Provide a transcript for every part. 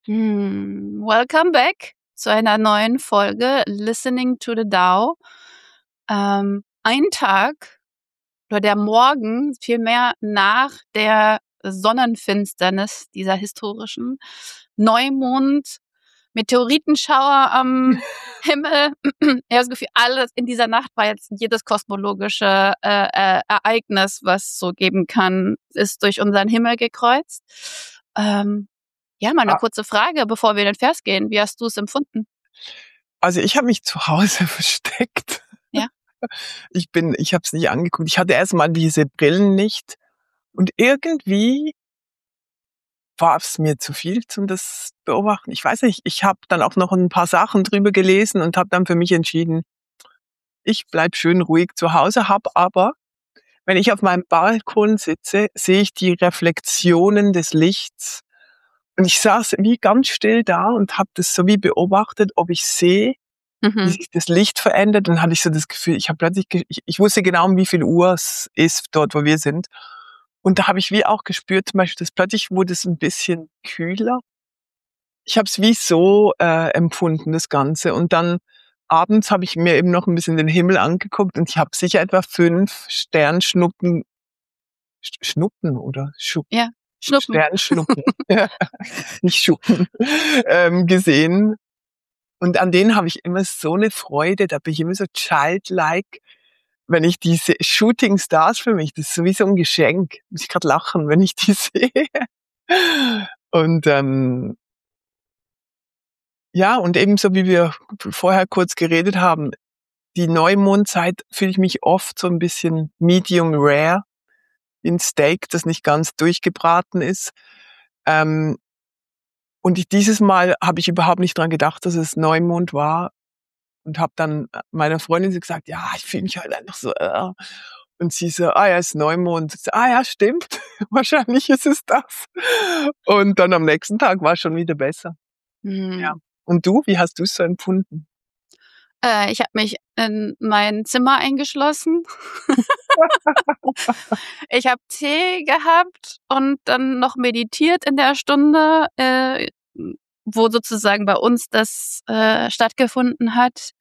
Welcome back zu einer neuen Folge Listening to the Tao. Ein Tag oder der Morgen, vielmehr nach der Sonnenfinsternis dieser historischen Neumond, Meteoritenschauer am Himmel. Ich habe das Gefühl, alles in dieser Nacht war jetzt jedes kosmologische Ereignis, was so geben kann, ist durch unseren Himmel gekreuzt. Ja, mal eine kurze Frage, bevor wir in den Vers gehen. Wie hast du es empfunden? Also ich habe mich zu Hause versteckt. Ja. Ich habe es nicht angeguckt. Ich hatte erstmal diese Brillen nicht. Und irgendwie war es mir zu viel zum das beobachten. Ich weiß nicht, ich habe dann auch noch ein paar Sachen drüber gelesen und habe dann für mich entschieden, ich bleib schön ruhig zu Hause, aber, wenn ich auf meinem Balkon sitze, sehe ich die Reflexionen des Lichts. Und ich saß wie ganz still da und habe das so wie beobachtet, ob ich sehe, wie sich das Licht verändert. Dann hatte ich so das Gefühl, ich wusste genau, um wie viel Uhr es ist, dort, wo wir sind. Und da habe ich wie auch gespürt, zum Beispiel, dass plötzlich wurde es ein bisschen kühler. Ich habe es wie so empfunden, das Ganze. Und dann abends habe ich mir eben noch ein bisschen den Himmel angeguckt und ich habe sicher etwa 5 Sternschnuppen, Schnuppen oder Ja, Schnuppen. Sternschnuppen, nicht Schuppen, gesehen. Und an denen habe ich immer so eine Freude, da bin ich immer so childlike, wenn ich diese Shooting Stars für mich, das ist sowieso ein Geschenk. Muss ich gerade lachen, wenn ich die sehe. Und ja, und ebenso wie wir vorher kurz geredet haben, die Neumondzeit fühle ich mich oft so ein bisschen medium rare, wie ein Steak, das nicht ganz durchgebraten ist. Und dieses Mal habe ich überhaupt nicht dran gedacht, dass es Neumond war und habe dann meiner Freundin so gesagt, ja, ich fühle mich halt einfach so. Und sie so, ja, ist Neumond. Ich so, ja, stimmt, wahrscheinlich ist es das. Und dann am nächsten Tag war es schon wieder besser. Ja. Und du, wie hast du es so empfunden? Ich habe mich in mein Zimmer eingeschlossen. Ich habe Tee gehabt und dann noch meditiert in der Stunde, wo sozusagen bei uns das stattgefunden hat.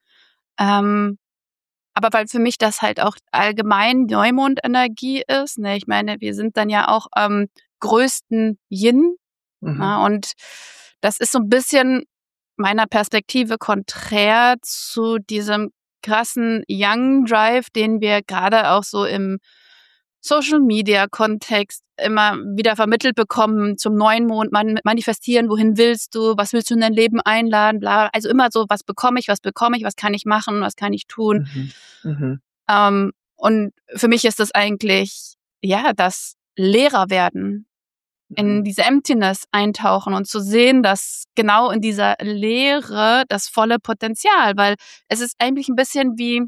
Aber weil für mich das halt auch allgemein Neumondenergie ist, ne? Ich meine, wir sind dann ja auch am größten Yin, na, und das ist so ein bisschen meiner Perspektive konträr zu diesem krassen Young Drive, den wir gerade auch so im Social-Media-Kontext immer wieder vermittelt bekommen, zum Neumond manifestieren, wohin willst du, was willst du in dein Leben einladen, bla. Also immer so, was bekomme ich, was kann ich machen, was kann ich tun. Und für mich ist das eigentlich, ja, das Lehrer werden, in diese Emptiness eintauchen und zu sehen, dass genau in dieser Leere das volle Potenzial, weil es ist eigentlich ein bisschen wie,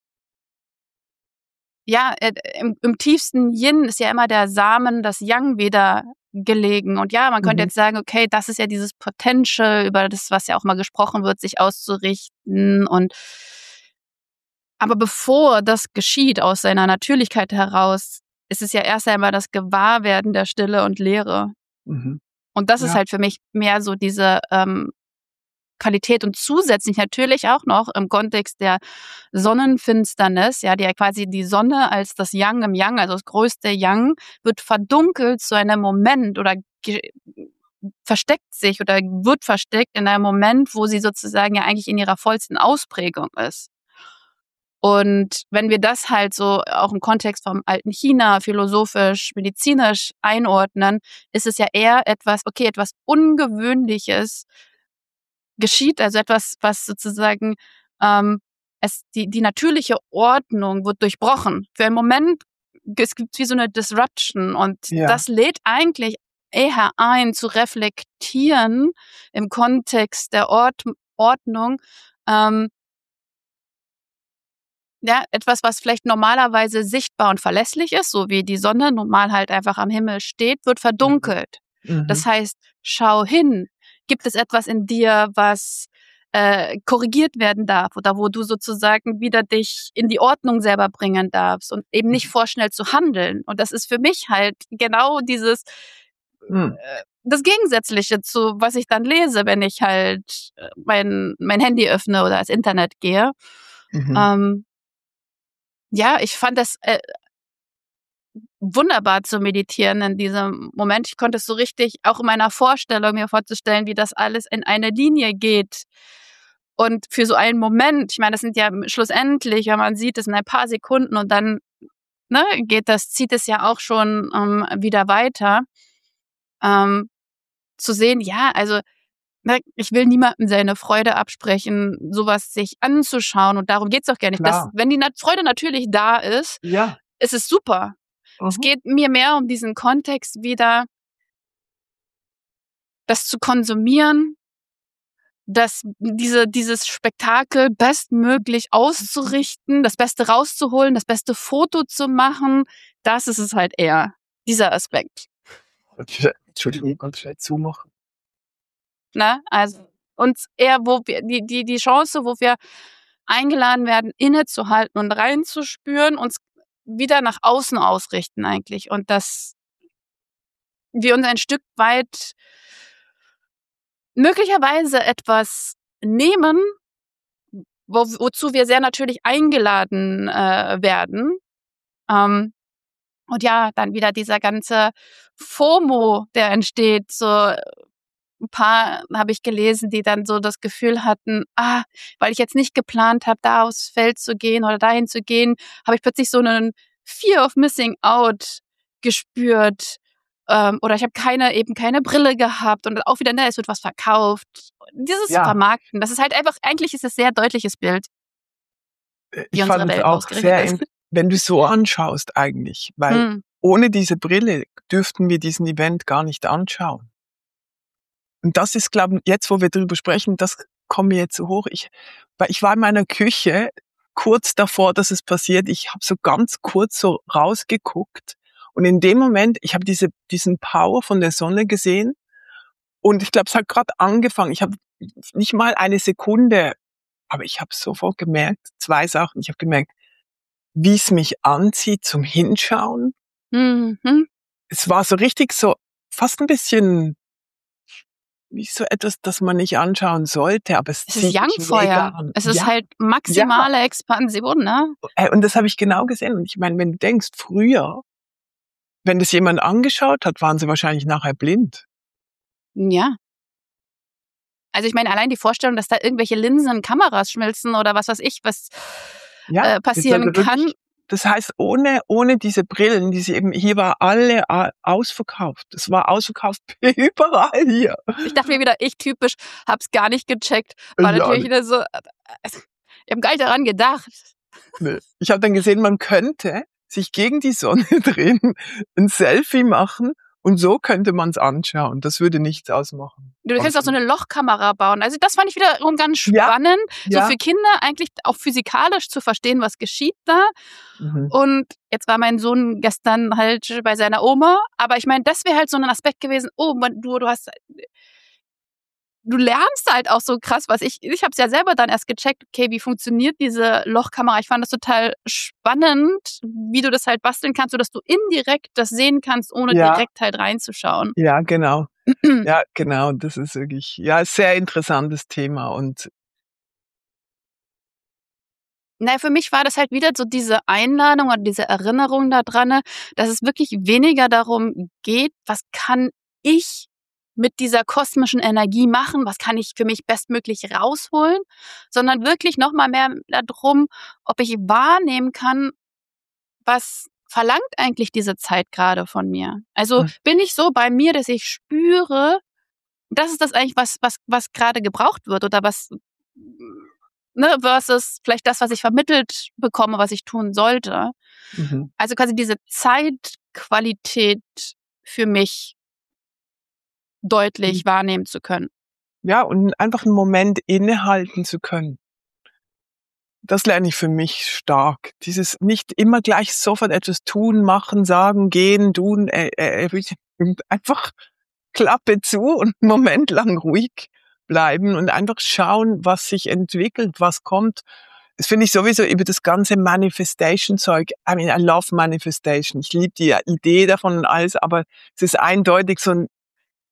ja, im tiefsten Yin ist ja immer der Samen, das Yang wieder gelegen. Und ja, man könnte jetzt sagen, okay, das ist ja dieses Potential, über das, was ja auch mal gesprochen wird, sich auszurichten. Aber bevor das geschieht aus seiner Natürlichkeit heraus, ist es ja erst einmal das Gewahrwerden der Stille und Leere. Und das ist halt für mich mehr so diese Qualität und zusätzlich natürlich auch noch im Kontext der Sonnenfinsternis, ja, die ja quasi die Sonne als das Yang im Yang, also das größte Yang, wird verdunkelt zu einem Moment oder versteckt sich oder wird versteckt in einem Moment, wo sie sozusagen ja eigentlich in ihrer vollsten Ausprägung ist. Und wenn wir das halt so auch im Kontext vom alten China philosophisch, medizinisch einordnen, ist es ja eher etwas Ungewöhnliches geschieht, also etwas, was sozusagen die natürliche Ordnung wird durchbrochen. Für einen Moment, es gibt wie so eine Disruption und das lädt eigentlich eher ein, zu reflektieren im Kontext der Ordnung, ja, etwas, was vielleicht normalerweise sichtbar und verlässlich ist, so wie die Sonne normal halt einfach am Himmel steht, wird verdunkelt. Das heißt, schau hin. Gibt es etwas in dir, was korrigiert werden darf oder wo du sozusagen wieder dich in die Ordnung selber bringen darfst und eben nicht vorschnell zu handeln? Und das ist für mich halt genau dieses das Gegensätzliche zu, was ich dann lese, wenn ich halt mein Handy öffne oder ins Internet gehe. Ja, ich fand das wunderbar zu meditieren in diesem Moment. Ich konnte es so richtig, auch in meiner Vorstellung mir vorzustellen, wie das alles in eine Linie geht. Und für so einen Moment, ich meine, das sind ja schlussendlich, wenn man sieht, das sind ein paar Sekunden und dann zieht es ja auch schon wieder weiter. Zu sehen, ja, also ich will niemandem seine Freude absprechen, sowas sich anzuschauen und darum geht's doch gar nicht. Wenn die Freude natürlich da ist, ist es super. Es geht mir mehr um diesen Kontext wieder, das zu konsumieren, dieses Spektakel bestmöglich auszurichten, das Beste rauszuholen, das beste Foto zu machen. Das ist es halt eher, dieser Aspekt. Entschuldigung, ganz schnell zumachen. Also uns eher, wo wir die Chance, wo wir eingeladen werden, innezuhalten und reinzuspüren, uns wieder nach außen ausrichten eigentlich und dass wir uns ein Stück weit möglicherweise etwas nehmen, wozu wir sehr natürlich eingeladen werden. Und ja, dann wieder dieser ganze FOMO, der entsteht, so ein paar habe ich gelesen, die dann so das Gefühl hatten, weil ich jetzt nicht geplant habe, da aufs Feld zu gehen oder dahin zu gehen, habe ich plötzlich so einen Fear of Missing Out gespürt. Oder ich habe keine Brille gehabt und auch wieder, es wird was verkauft. Dieses Vermarkten, das ist halt einfach, eigentlich ist es ein sehr deutliches Bild. Ich fand es auch sehr, wenn du so anschaust eigentlich, weil ohne diese Brille dürften wir diesen Event gar nicht anschauen. Und das ist, glaube ich, jetzt, wo wir drüber sprechen, das kommt mir jetzt so hoch. Weil ich war in meiner Küche kurz davor, dass es passiert. Ich habe so ganz kurz so rausgeguckt und in dem Moment, ich habe diesen Power von der Sonne gesehen und ich glaube, es hat gerade angefangen. Ich habe nicht mal eine Sekunde, aber ich habe sofort gemerkt, 2 Sachen. Ich habe gemerkt, wie es mich anzieht zum Hinschauen. Es war so richtig so, fast ein bisschen wie so etwas, das man nicht anschauen sollte, aber es ist Yang-Feuer. Es ist halt maximale Expansion, ne? Und das habe ich genau gesehen. Und ich meine, wenn du denkst, früher, wenn das jemand angeschaut hat, waren sie wahrscheinlich nachher blind. Ja. Also ich meine, allein die Vorstellung, dass da irgendwelche Linsen in Kameras schmilzen oder was weiß ich, was passieren kann. Das heißt, ohne diese Brillen, hier war alle ausverkauft. Es war ausverkauft überall hier. Ich dachte mir wieder, ich typisch, hab's gar nicht gecheckt. War natürlich wieder so, ich habe gar nicht daran gedacht. Nee. Ich habe dann gesehen, man könnte sich gegen die Sonne drehen, ein Selfie machen und so könnte man es anschauen. Das würde nichts ausmachen. Du könntest auch so eine Lochkamera bauen. Also das fand ich wiederum ganz spannend, so für Kinder eigentlich auch physikalisch zu verstehen, was geschieht da. Und jetzt war mein Sohn gestern halt bei seiner Oma, aber ich meine, das wäre halt so ein Aspekt gewesen, du lernst halt auch so krass, ich habe es ja selber dann erst gecheckt, okay, wie funktioniert diese Lochkamera? Ich fand das total spannend, wie du das halt basteln kannst, sodass du indirekt das sehen kannst, ohne direkt halt reinzuschauen. Ja, genau. Ja, genau. Das ist wirklich, sehr interessantes Thema und für mich war das halt wieder so diese Einladung oder diese Erinnerung daran, dass es wirklich weniger darum geht, was kann ich mit dieser kosmischen Energie machen, was kann ich für mich bestmöglich rausholen, sondern wirklich nochmal mehr darum, ob ich wahrnehmen kann, was verlangt eigentlich diese Zeit gerade von mir. Also bin ich so bei mir, dass ich spüre, das ist das eigentlich, was gerade gebraucht wird oder was, versus vielleicht das, was ich vermittelt bekomme, was ich tun sollte. Also quasi diese Zeitqualität für mich deutlich wahrnehmen zu können. Ja, und einfach einen Moment innehalten zu können. Das lerne ich für mich stark. Dieses nicht immer gleich sofort etwas tun, machen, sagen, gehen, tun, einfach Klappe zu und einen Moment lang ruhig bleiben und einfach schauen, was sich entwickelt, was kommt. Das finde ich sowieso über das ganze Manifestation-Zeug. I mean, I love Manifestation. Ich liebe die Idee davon und alles, aber es ist eindeutig so ein,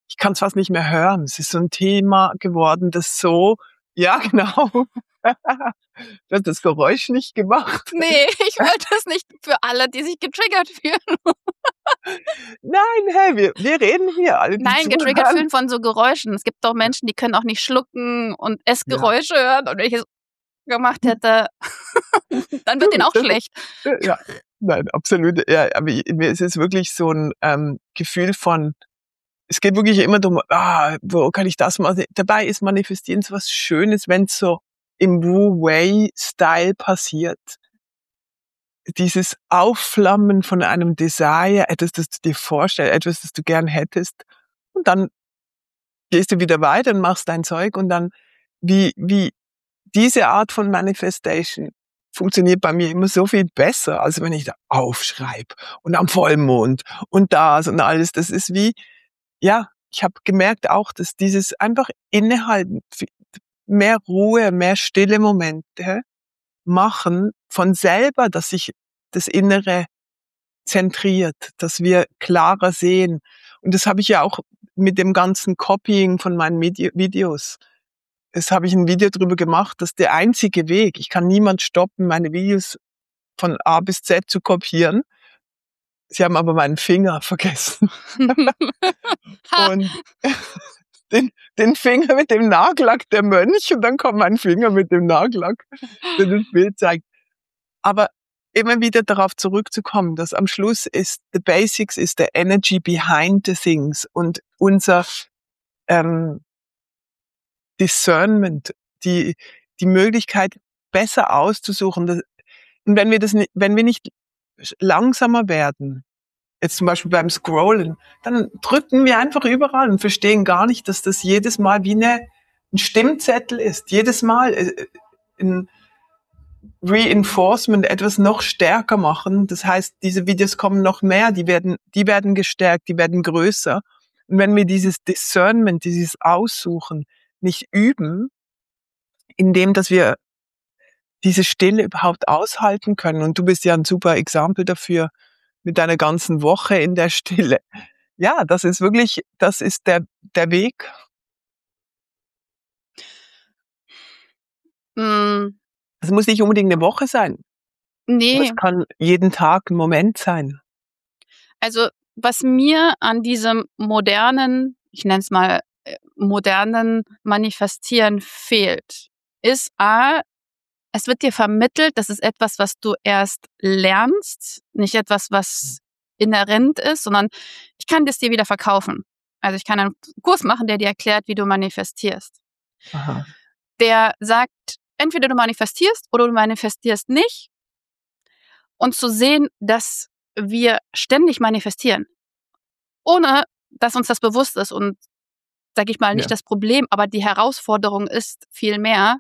ich kann es fast nicht mehr hören. Es ist so ein Thema geworden, das so, ja genau. Du hast das Geräusch nicht gemacht. Nee, ich wollte es nicht für alle, die sich getriggert fühlen. Nein, hey, wir reden hier alle. Nein, getriggert fühlen von so Geräuschen. Es gibt doch Menschen, die können auch nicht schlucken und Essgeräusche hören. Und wenn ich es gemacht hätte, dann wird denen auch schlecht. Ja, nein, absolut. Ja, aber mir ist es wirklich so ein Gefühl von, es geht wirklich immer darum, wo kann ich das machen? Dabei ist Manifestieren so was Schönes, wenn es so im Wu-Wei-Style passiert. Dieses Aufflammen von einem Desire, etwas, das du dir vorstellst, etwas, das du gern hättest. Und dann gehst du wieder weiter und machst dein Zeug und dann, wie diese Art von Manifestation funktioniert bei mir immer so viel besser, als wenn ich da aufschreibe und am Vollmond und das und alles. Das ist wie, ja, ich habe gemerkt auch, dass dieses einfach Innehalten, mehr Ruhe, mehr stille Momente machen von selber, dass sich das Innere zentriert, dass wir klarer sehen. Und das habe ich ja auch mit dem ganzen Copying von meinen Videos. Es habe ich ein Video drüber gemacht, dass der einzige Weg, ich kann niemand stoppen, meine Videos von A bis Z zu kopieren. Sie haben aber meinen Finger vergessen. Und den Finger mit dem Nagellack, der Mönch, und dann kommt mein Finger mit dem Nagellack, der das Bild zeigt. Aber immer wieder darauf zurückzukommen, dass am Schluss ist, the basics is the energy behind the things und unser Discernment, die Möglichkeit besser auszusuchen. Und wenn wir nicht langsamer werden, jetzt zum Beispiel beim Scrollen, dann drücken wir einfach überall und verstehen gar nicht, dass das jedes Mal wie ein Stimmzettel ist. Jedes Mal ein Reinforcement, etwas noch stärker machen. Das heißt, diese Videos kommen noch mehr, die werden gestärkt, die werden größer. Und wenn wir dieses Discernment, dieses Aussuchen nicht üben, indem dass wir diese Stille überhaupt aushalten können. Und du bist ja ein super Exempel dafür mit deiner ganzen Woche in der Stille. Ja, das ist der Weg. Es muss nicht unbedingt eine Woche sein. Nee. Es kann jeden Tag ein Moment sein. Also, was mir an diesem modernen, ich nenne es mal modernen Manifestieren fehlt, ist es wird dir vermittelt, das ist etwas, was du erst lernst, nicht etwas, was inhärent ist, sondern ich kann das dir wieder verkaufen. Also ich kann einen Kurs machen, der dir erklärt, wie du manifestierst. Aha. Der sagt, entweder du manifestierst oder du manifestierst nicht. Und zu sehen, dass wir ständig manifestieren, ohne dass uns das bewusst ist und, sag ich mal, nicht das Problem, aber die Herausforderung ist vielmehr,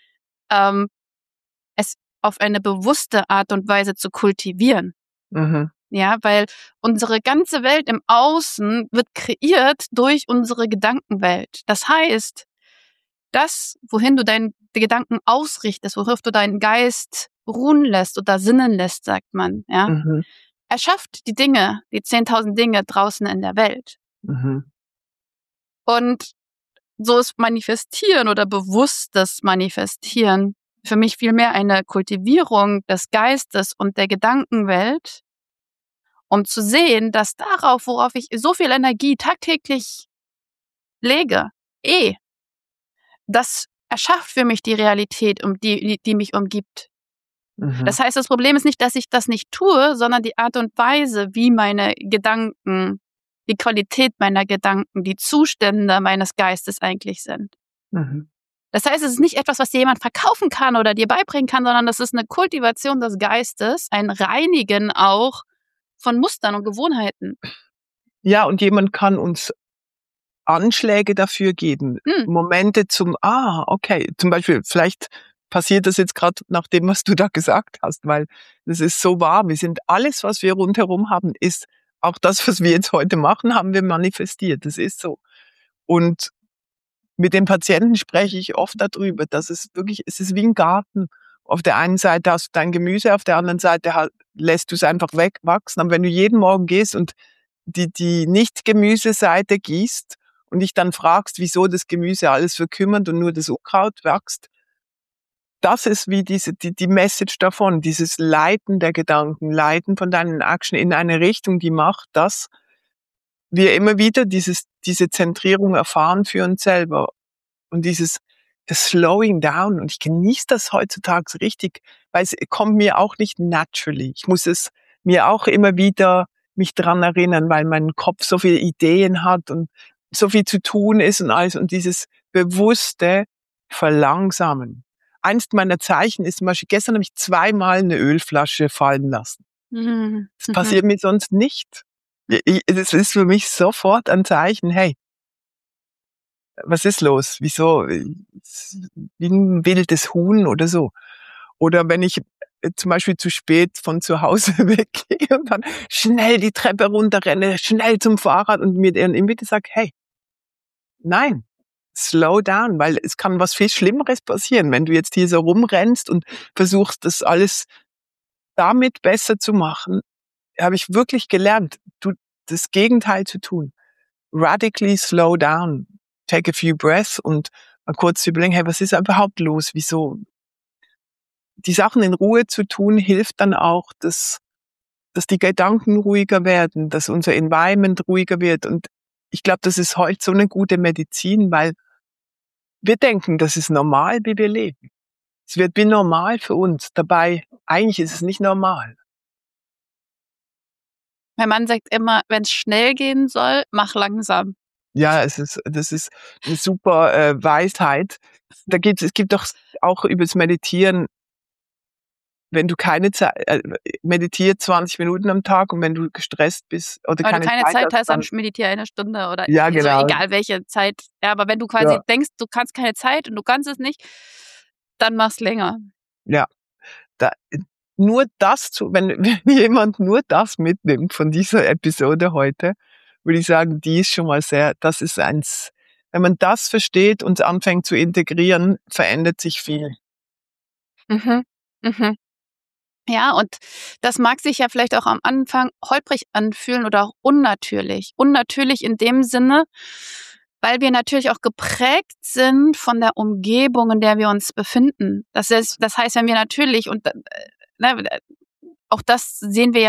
es auf eine bewusste Art und Weise zu kultivieren. Mhm. Ja, weil unsere ganze Welt im Außen wird kreiert durch unsere Gedankenwelt. Das heißt, das, wohin du deine Gedanken ausrichtest, worauf du deinen Geist ruhen lässt oder sinnen lässt, sagt man, ja, erschafft die Dinge, die 10.000 Dinge draußen in der Welt. Mhm. Und so ist Manifestieren oder bewusstes Manifestieren für mich vielmehr eine Kultivierung des Geistes und der Gedankenwelt, um zu sehen, dass darauf, worauf ich so viel Energie tagtäglich lege, das erschafft für mich die Realität, die mich umgibt. Mhm. Das heißt, das Problem ist nicht, dass ich das nicht tue, sondern die Art und Weise, wie meine Gedanken, die Qualität meiner Gedanken, die Zustände meines Geistes eigentlich sind. Mhm. Das heißt, es ist nicht etwas, was dir jemand verkaufen kann oder dir beibringen kann, sondern das ist eine Kultivation des Geistes, ein Reinigen auch von Mustern und Gewohnheiten. Ja, und jemand kann uns Anschläge dafür geben, Momente okay, zum Beispiel, vielleicht passiert das jetzt gerade nach dem, was du da gesagt hast, weil das ist so wahr. Alles, was wir rundherum haben, ist auch das, was wir jetzt heute machen, haben wir manifestiert. Das ist so. Und mit den Patienten spreche ich oft darüber, dass es ist wie ein Garten. Auf der einen Seite hast du dein Gemüse, auf der anderen Seite lässt du es einfach wegwachsen. Aber wenn du jeden Morgen gehst und die Nicht-Gemüseseite gießt und dich dann fragst, wieso das Gemüse alles verkümmert und nur das Unkraut wächst, das ist wie die Message davon, dieses Leiten der Gedanken, Leiten von deinen Action in eine Richtung, die macht, dass wir immer wieder diese Zentrierung erfahren für uns selber. Und das Slowing down. Und ich genieße das heutzutage so richtig, weil es kommt mir auch nicht naturally. Ich muss es mir auch immer wieder mich dran erinnern, weil mein Kopf so viele Ideen hat und so viel zu tun ist und alles. Und dieses bewusste Verlangsamen. Eins meiner Zeichen ist zum Beispiel, gestern habe ich 2-mal eine Ölflasche fallen lassen. Mhm. Das passiert mir sonst nicht. Das ist für mich sofort ein Zeichen, hey, was ist los? Wieso? Wie ein wildes Huhn oder so. Oder wenn ich zum Beispiel zu spät von zu Hause weggehe und dann schnell die Treppe runterrenne, schnell zum Fahrrad und mir immer wieder sage, hey, nein, slow down, weil es kann was viel Schlimmeres passieren, wenn du jetzt hier so rumrennst und versuchst, das alles damit besser zu machen. Habe ich wirklich gelernt, das Gegenteil zu tun. Radically slow down. Take a few breaths und mal kurz überlegen, hey, was ist überhaupt los? Wieso? Die Sachen in Ruhe zu tun, hilft dann auch, dass die Gedanken ruhiger werden, dass unser Environment ruhiger wird. Und ich glaube, das ist heute so eine gute Medizin, weil wir denken, das ist normal, wie wir leben. Es wird wie normal für uns. Dabei, eigentlich ist es nicht normal. Mein Mann sagt immer, wenn es schnell gehen soll, mach langsam. Ja, das ist eine super Weisheit. Es gibt doch auch übers Meditieren, wenn du keine Zeit, meditiere 20 Minuten am Tag und wenn du gestresst bist oder Aber keine Zeit hast, dann dann meditiere 1 Stunde oder ja, also genau. egal welche Zeit. Ja, aber wenn du quasi Ja. denkst, du kannst keine Zeit und du kannst es nicht, dann mach's länger. Ja, nur das wenn jemand nur das mitnimmt von dieser Episode heute, würde ich sagen, die ist schon mal das ist wenn man das versteht und anfängt zu integrieren, verändert sich viel. Mhm. Mhm. Ja, und das mag sich ja vielleicht auch am Anfang holprig anfühlen oder auch unnatürlich. Unnatürlich in dem Sinne, weil wir natürlich auch geprägt sind von der Umgebung, in der wir uns befinden. Das heißt, wenn wir natürlich auch das sehen wir ja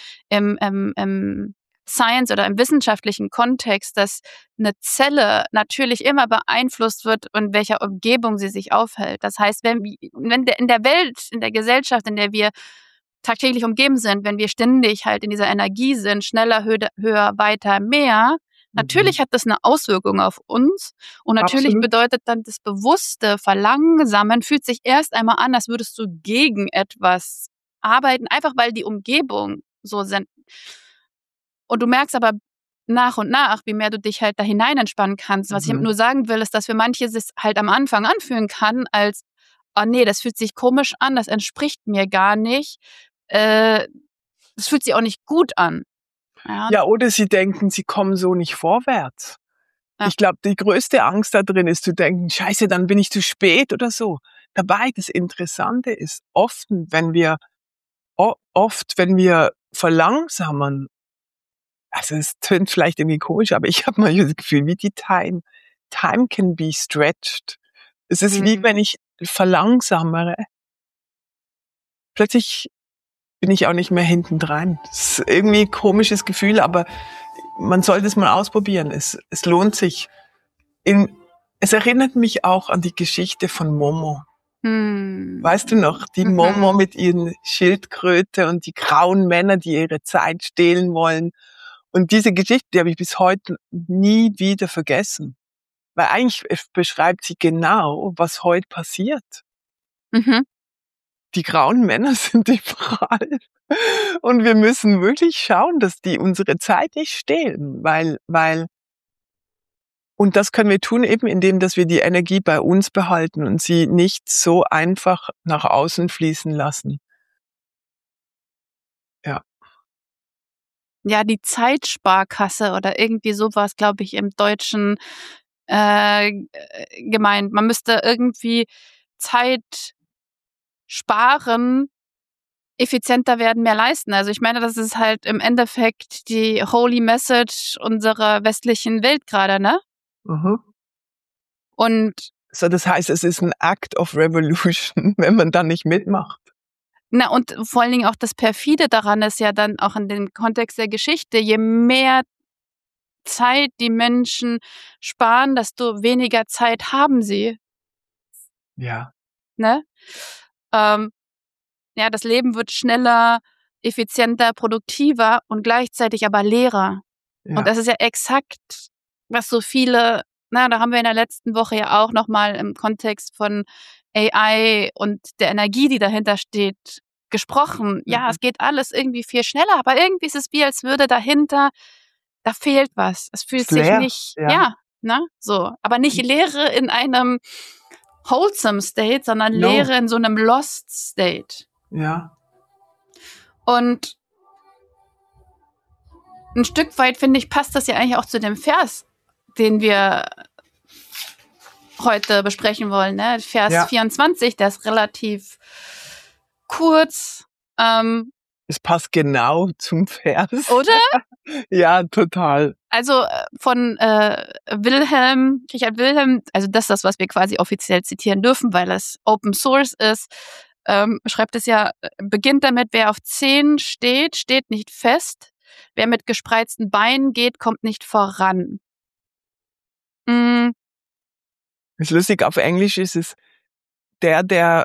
im Science oder im wissenschaftlichen Kontext, dass eine Zelle natürlich immer beeinflusst wird, in welcher Umgebung sie sich aufhält. Das heißt, wenn in der Welt, in der Gesellschaft, in der wir tagtäglich umgeben sind, wenn wir ständig halt in dieser Energie sind, schneller, höher, weiter, mehr, natürlich hat das eine Auswirkung auf uns und natürlich Absolut. bedeutet dann das bewusste Verlangsamen fühlt sich erst einmal an, als würdest du gegen etwas arbeiten, einfach weil die Umgebung so sind. Und du merkst aber nach und nach, wie mehr du dich halt da hinein entspannen kannst. Was ich nur sagen will, ist, dass für manche es halt am Anfang anfühlen kann als, oh nee, das fühlt sich komisch an, das entspricht mir gar nicht. Das fühlt sich auch nicht gut an. Ja, oder sie denken, sie kommen so nicht vorwärts. Ja. Ich glaube, die größte Angst da drin ist zu denken, scheiße, dann bin ich zu spät oder so. Dabei, das Interessante ist, oft, wenn wir verlangsamen, also es tönt vielleicht irgendwie komisch, aber ich habe mal das Gefühl, wie die Time can be stretched. Es ist wie wenn ich verlangsamere, plötzlich bin ich auch nicht mehr hinten dran. Das ist irgendwie ein komisches Gefühl, aber man sollte es mal ausprobieren. Es lohnt sich. Es erinnert mich auch an die Geschichte von Momo. Weißt du noch, die Momo mit ihren Schildkröte und die grauen Männer, die ihre Zeit stehlen wollen. Und diese Geschichte, die habe ich bis heute nie wieder vergessen. Weil eigentlich beschreibt sie genau, was heute passiert. Die grauen Männer sind überall. Und wir müssen wirklich schauen, dass die unsere Zeit nicht stehlen, und das können wir tun eben, indem, dass wir die Energie bei uns behalten und sie nicht so einfach nach außen fließen lassen. Ja. Ja, die Zeitsparkasse oder irgendwie sowas, glaube ich, im Deutschen gemeint. Man müsste irgendwie Zeit sparen, effizienter werden, mehr leisten. Also ich meine, das ist halt im Endeffekt die Holy Message unserer westlichen Welt gerade, ne? Mhm. Und so, das heißt, es ist ein Act of Revolution, wenn man da nicht mitmacht. und vor allen Dingen auch das Perfide daran ist ja dann auch in dem Kontext der Geschichte, je mehr Zeit die Menschen sparen, desto weniger Zeit haben sie. Ja. Ne? Ja, das Leben wird schneller, effizienter, produktiver und gleichzeitig aber leerer. Ja. Und das ist ja exakt, was so viele, da haben wir in der letzten Woche ja auch nochmal im Kontext von AI und der Energie, die dahinter steht, gesprochen. Ja, es geht alles irgendwie viel schneller, aber irgendwie ist es wie, als würde dahinter, da fehlt was. Es fühlt sich leer. nicht, so, aber nicht Leere in einem wholesome State, sondern Leere in so einem lost State. Ja. Und ein Stück weit, finde ich, passt das ja eigentlich auch zu dem Vers, den wir heute besprechen wollen, ne? Vers 24, der ist relativ kurz. Es passt genau zum Vers. Oder? Ja, total. Also von Richard Wilhelm, also das ist das, was wir quasi offiziell zitieren dürfen, weil es Open Source ist, schreibt es ja, beginnt damit, wer auf 10 steht, steht nicht fest. Wer mit gespreizten Beinen geht, kommt nicht voran. Ist lustig, auf Englisch ist es der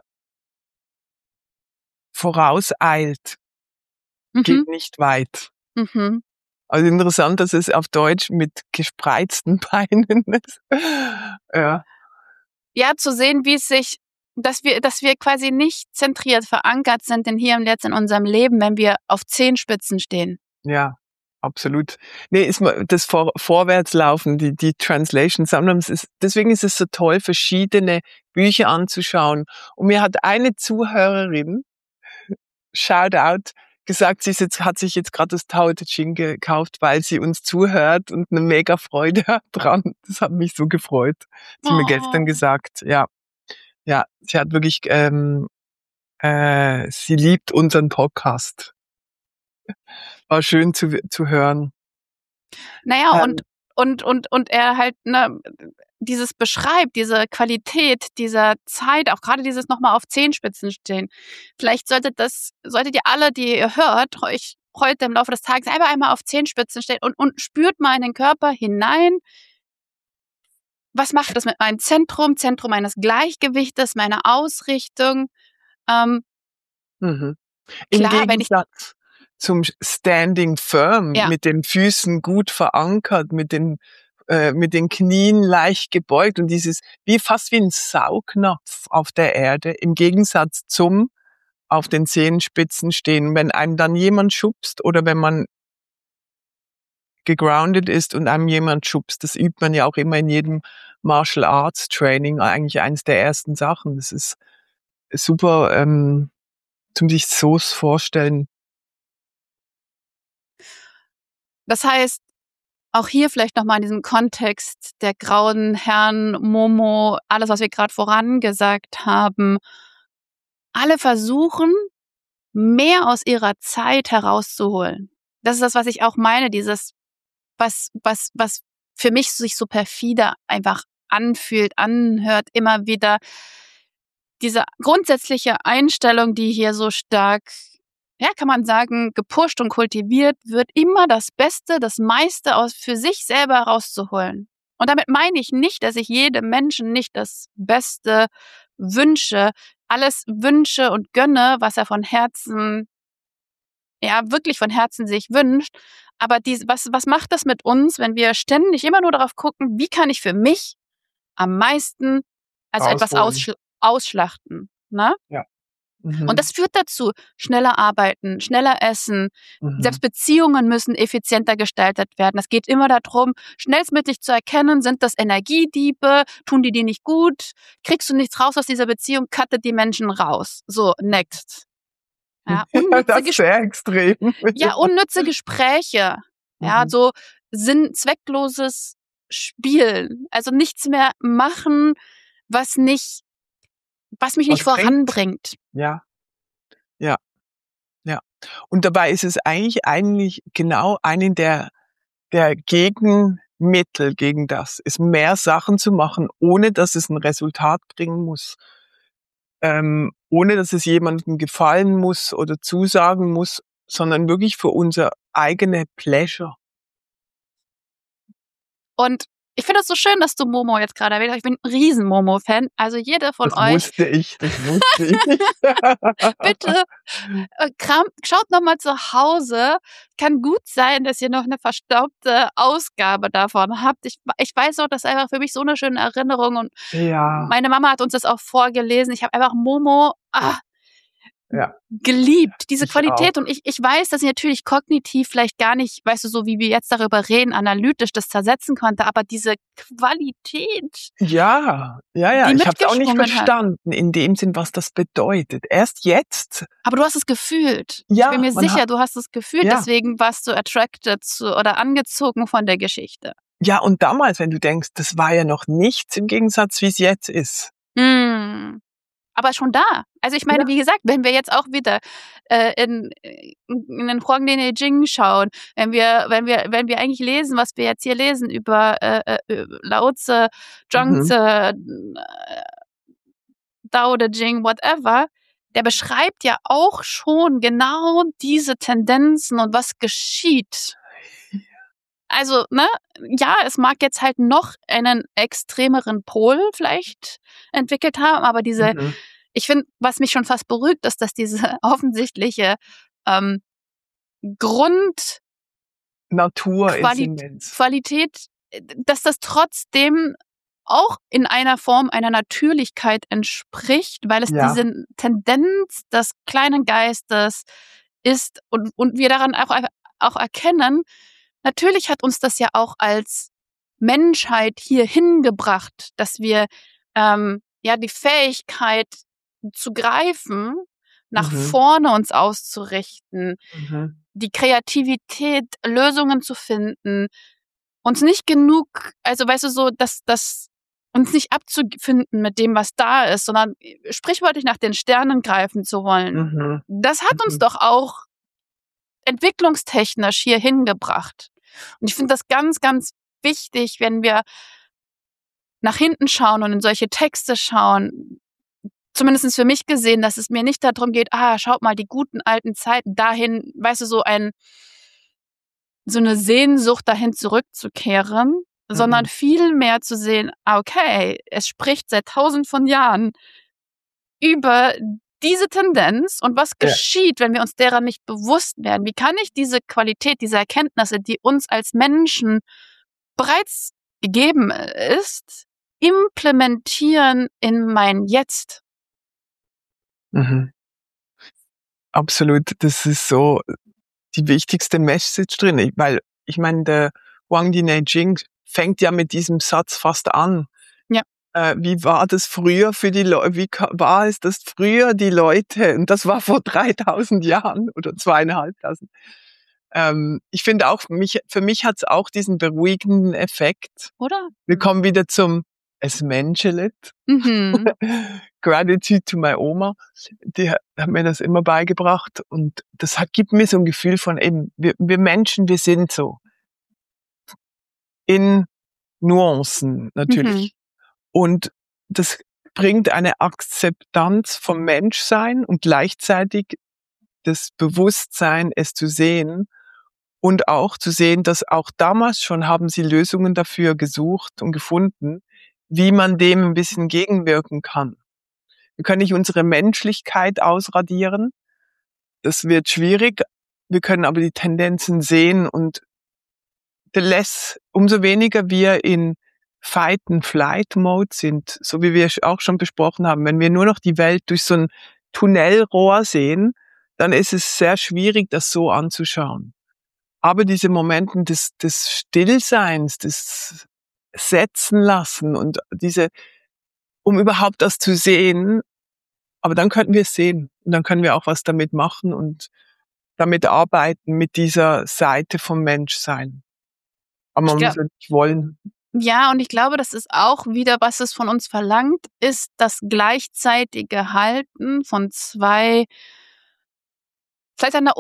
vorauseilt, geht nicht weit. Mhm. Also interessant, dass es auf Deutsch mit gespreizten Beinen ist. Ja. Ja, zu sehen, wie es sich, dass wir quasi nicht zentriert verankert sind in hier und jetzt in unserem Leben, wenn wir auf Zehenspitzen stehen. Ja, absolut. Nee, das Vorwärtslaufen, die Translation, deswegen ist es so toll, verschiedene Bücher anzuschauen. Und mir hat eine Zuhörerin, shout out, gesagt, hat sich jetzt gerade das Tao Te Ching gekauft, weil sie uns zuhört und eine mega Freude hat dran. Das hat mich so gefreut. Hat sie mir gestern gesagt, ja. Ja, sie hat wirklich, sie liebt unseren Podcast. War schön zu hören. Naja, und er halt, dieses beschreibt, diese Qualität dieser Zeit, auch gerade dieses nochmal auf Zehenspitzen stehen. Vielleicht solltet ihr alle, die ihr hört, euch heute im Laufe des Tages einfach einmal auf Zehenspitzen stehen und spürt mal in den Körper hinein. Was macht das mit meinem Zentrum meines Gleichgewichtes, meiner Ausrichtung? Im Klar, Gegensatz zum Standing Firm, mit den Füßen gut verankert, mit den Knien leicht gebeugt und fast wie ein Saugnapf auf der Erde, im Gegensatz zum auf den Zehenspitzen stehen. Wenn einem dann jemand schubst oder wenn man gegroundet ist und einem jemand schubst, das übt man ja auch immer in jedem Martial Arts Training, eigentlich eines der ersten Sachen. Das ist super, zum sich so vorstellen. Das heißt, auch hier vielleicht nochmal in diesem Kontext der grauen Herren, Momo, alles, was wir gerade vorangesagt haben, alle versuchen, mehr aus ihrer Zeit herauszuholen. Das ist das, was ich auch meine, dieses, was für mich sich so perfide einfach anfühlt, anhört, immer wieder diese grundsätzliche Einstellung, die hier so stark, kann man sagen, gepusht und kultiviert wird, immer das Beste, das meiste für sich selber herauszuholen. Und damit meine ich nicht, dass ich jedem Menschen nicht das Beste wünsche, alles wünsche und gönne, was er von Herzen, wirklich von Herzen sich wünscht. Aber was macht das mit uns, wenn wir ständig immer nur darauf gucken, wie kann ich für mich am meisten, also etwas ausschlachten, ne? Ja. Und das führt dazu, schneller arbeiten, schneller essen. Selbst Beziehungen müssen effizienter gestaltet werden. Es geht immer darum, schnellstmöglich zu erkennen, sind das Energiediebe, tun die dir nicht gut, kriegst du nichts raus aus dieser Beziehung, cuttet die Menschen raus. So, next. Ja, das ist sehr extrem. Ja, unnütze Gespräche. Ja, so zweckloses Spielen. Also nichts mehr machen, was mich nicht voranbringt. Ja. Ja. Ja. Und dabei ist es eigentlich genau eine der Mittel gegen das, ist mehr Sachen zu machen, ohne dass es ein Resultat bringen muss. Ohne dass es jemandem gefallen muss oder zusagen muss, sondern wirklich für unser eigene Pleasure. Und ich finde es so schön, dass du Momo jetzt gerade erwähnt hast. Ich bin ein riesen Momo-Fan. Also jeder von Das euch. wusste ich. Bitte schaut nochmal zu Hause. Kann gut sein, dass ihr noch eine verstaubte Ausgabe davon habt. Ich weiß auch, das ist einfach für mich so eine schöne Erinnerung. Und meine Mama hat uns das auch vorgelesen. Ich habe einfach Momo geliebt, diese Qualität. Auch. Und ich weiß, dass ich natürlich kognitiv vielleicht gar nicht, weißt du, so wie wir jetzt darüber reden, analytisch das zersetzen konnte, aber diese Qualität. Ja. Ich habe es auch nicht verstanden, in dem Sinn, was das bedeutet. Erst jetzt. Aber du hast es gefühlt. Ja, ich bin mir sicher, du hast es gefühlt, deswegen warst du attracted oder angezogen von der Geschichte. Ja, und damals, wenn du denkst, das war ja noch nichts im Gegensatz, wie es jetzt ist. Aber schon da. Also ich meine, wie gesagt, wenn wir jetzt auch wieder in den Huang de Jing schauen, wenn wir eigentlich lesen, was wir jetzt hier lesen über Lao Tse, Zhuangzi, Dao De Jing, whatever, der beschreibt ja auch schon genau diese Tendenzen und was geschieht. Also, ja, es mag jetzt halt noch einen extremeren Pol vielleicht entwickelt haben, aber ich finde, was mich schon fast beruhigt, ist, dass diese offensichtliche Qualität, dass das trotzdem auch in einer Form einer Natürlichkeit entspricht, weil es diese Tendenz des kleinen Geistes ist und wir daran auch erkennen. Natürlich hat uns das ja auch als Menschheit hier hingebracht, dass wir die Fähigkeit zu greifen, nach vorne uns auszurichten, die Kreativität, Lösungen zu finden, uns nicht genug, also weißt du so, dass uns nicht abzufinden mit dem, was da ist, sondern sprichwörtlich nach den Sternen greifen zu wollen. Das hat uns doch auch entwicklungstechnisch hier hingebracht. Und ich finde das ganz, ganz wichtig, wenn wir nach hinten schauen und in solche Texte schauen, zumindest für mich gesehen, dass es mir nicht darum geht, schaut mal, die guten alten Zeiten dahin, weißt du, so eine Sehnsucht dahin zurückzukehren, sondern viel mehr zu sehen, okay, es spricht seit 1000 von Jahren über diese Tendenz und was geschieht, wenn wir uns derer nicht bewusst werden? Wie kann ich diese Qualität, diese Erkenntnisse, die uns als Menschen bereits gegeben ist, implementieren in mein Jetzt? Absolut, das ist so die wichtigste Message drin, weil ich meine, der Huang de Jing fängt ja mit diesem Satz fast an. Ja. Wie war das früher für die Leute, wie war es das früher die Leute, und das war vor 3000 Jahren oder 2500. Ich finde auch, für mich hat es auch diesen beruhigenden Effekt. Oder? Wir kommen wieder zum Es menschelet. Gratitude to my Oma. Die hat mir das immer beigebracht und das gibt mir so ein Gefühl von eben, wir Menschen, wir sind so. In Nuancen natürlich. Und das bringt eine Akzeptanz vom Menschsein und gleichzeitig das Bewusstsein, es zu sehen und auch zu sehen, dass auch damals schon haben sie Lösungen dafür gesucht und gefunden, wie man dem ein bisschen gegenwirken kann. Wir können nicht unsere Menschlichkeit ausradieren. Das wird schwierig. Wir können aber die Tendenzen sehen und umso weniger wir in Fight-and-Flight-Mode sind, so wie wir auch schon besprochen haben. Wenn wir nur noch die Welt durch so ein Tunnelrohr sehen, dann ist es sehr schwierig, das so anzuschauen. Aber diese Momente des Stillseins, des Setzen lassen und um überhaupt das zu sehen, aber dann könnten wir es sehen und dann können wir auch was damit machen und damit arbeiten, mit dieser Seite vom Menschsein. Aber man muss es nicht wollen. Ja, und ich glaube, das ist auch wieder, was es von uns verlangt, ist das gleichzeitige Halten von zwei vielleicht an der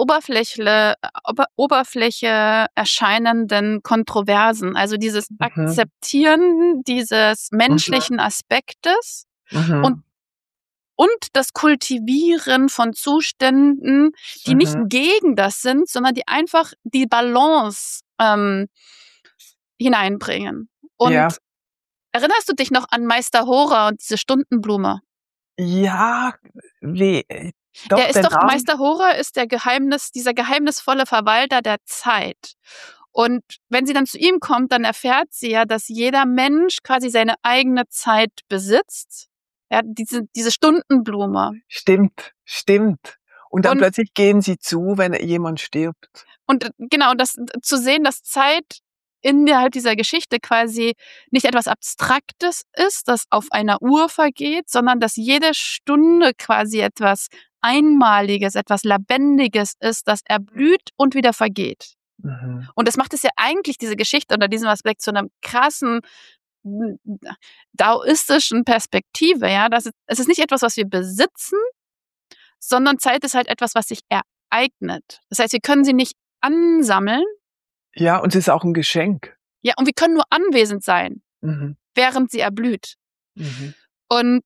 Oberfläche erscheinenden Kontroversen. Also dieses Akzeptieren dieses menschlichen Aspektes und das Kultivieren von Zuständen, die nicht gegen das sind, sondern die einfach die Balance hineinbringen. Und erinnerst du dich noch an Meister Hora und diese Stundenblume? Ja, Meister Hora ist dieser geheimnisvolle Verwalter der Zeit. Und wenn sie dann zu ihm kommt, dann erfährt sie ja, dass jeder Mensch quasi seine eigene Zeit besitzt. Ja, diese Stundenblume. Stimmt. Und dann plötzlich gehen sie zu, wenn jemand stirbt. Und genau, das zu sehen, dass Zeit innerhalb dieser Geschichte quasi nicht etwas Abstraktes ist, das auf einer Uhr vergeht, sondern dass jede Stunde quasi etwas Einmaliges, etwas Lebendiges ist, das erblüht und wieder vergeht. Und das macht es ja eigentlich, diese Geschichte unter diesem Aspekt, zu einem krassen daoistischen Perspektive. Ja, es ist nicht etwas, was wir besitzen, sondern Zeit ist halt etwas, was sich ereignet. Das heißt, wir können sie nicht ansammeln. Ja, und es ist auch ein Geschenk. Ja, und wir können nur anwesend sein, während sie erblüht. Und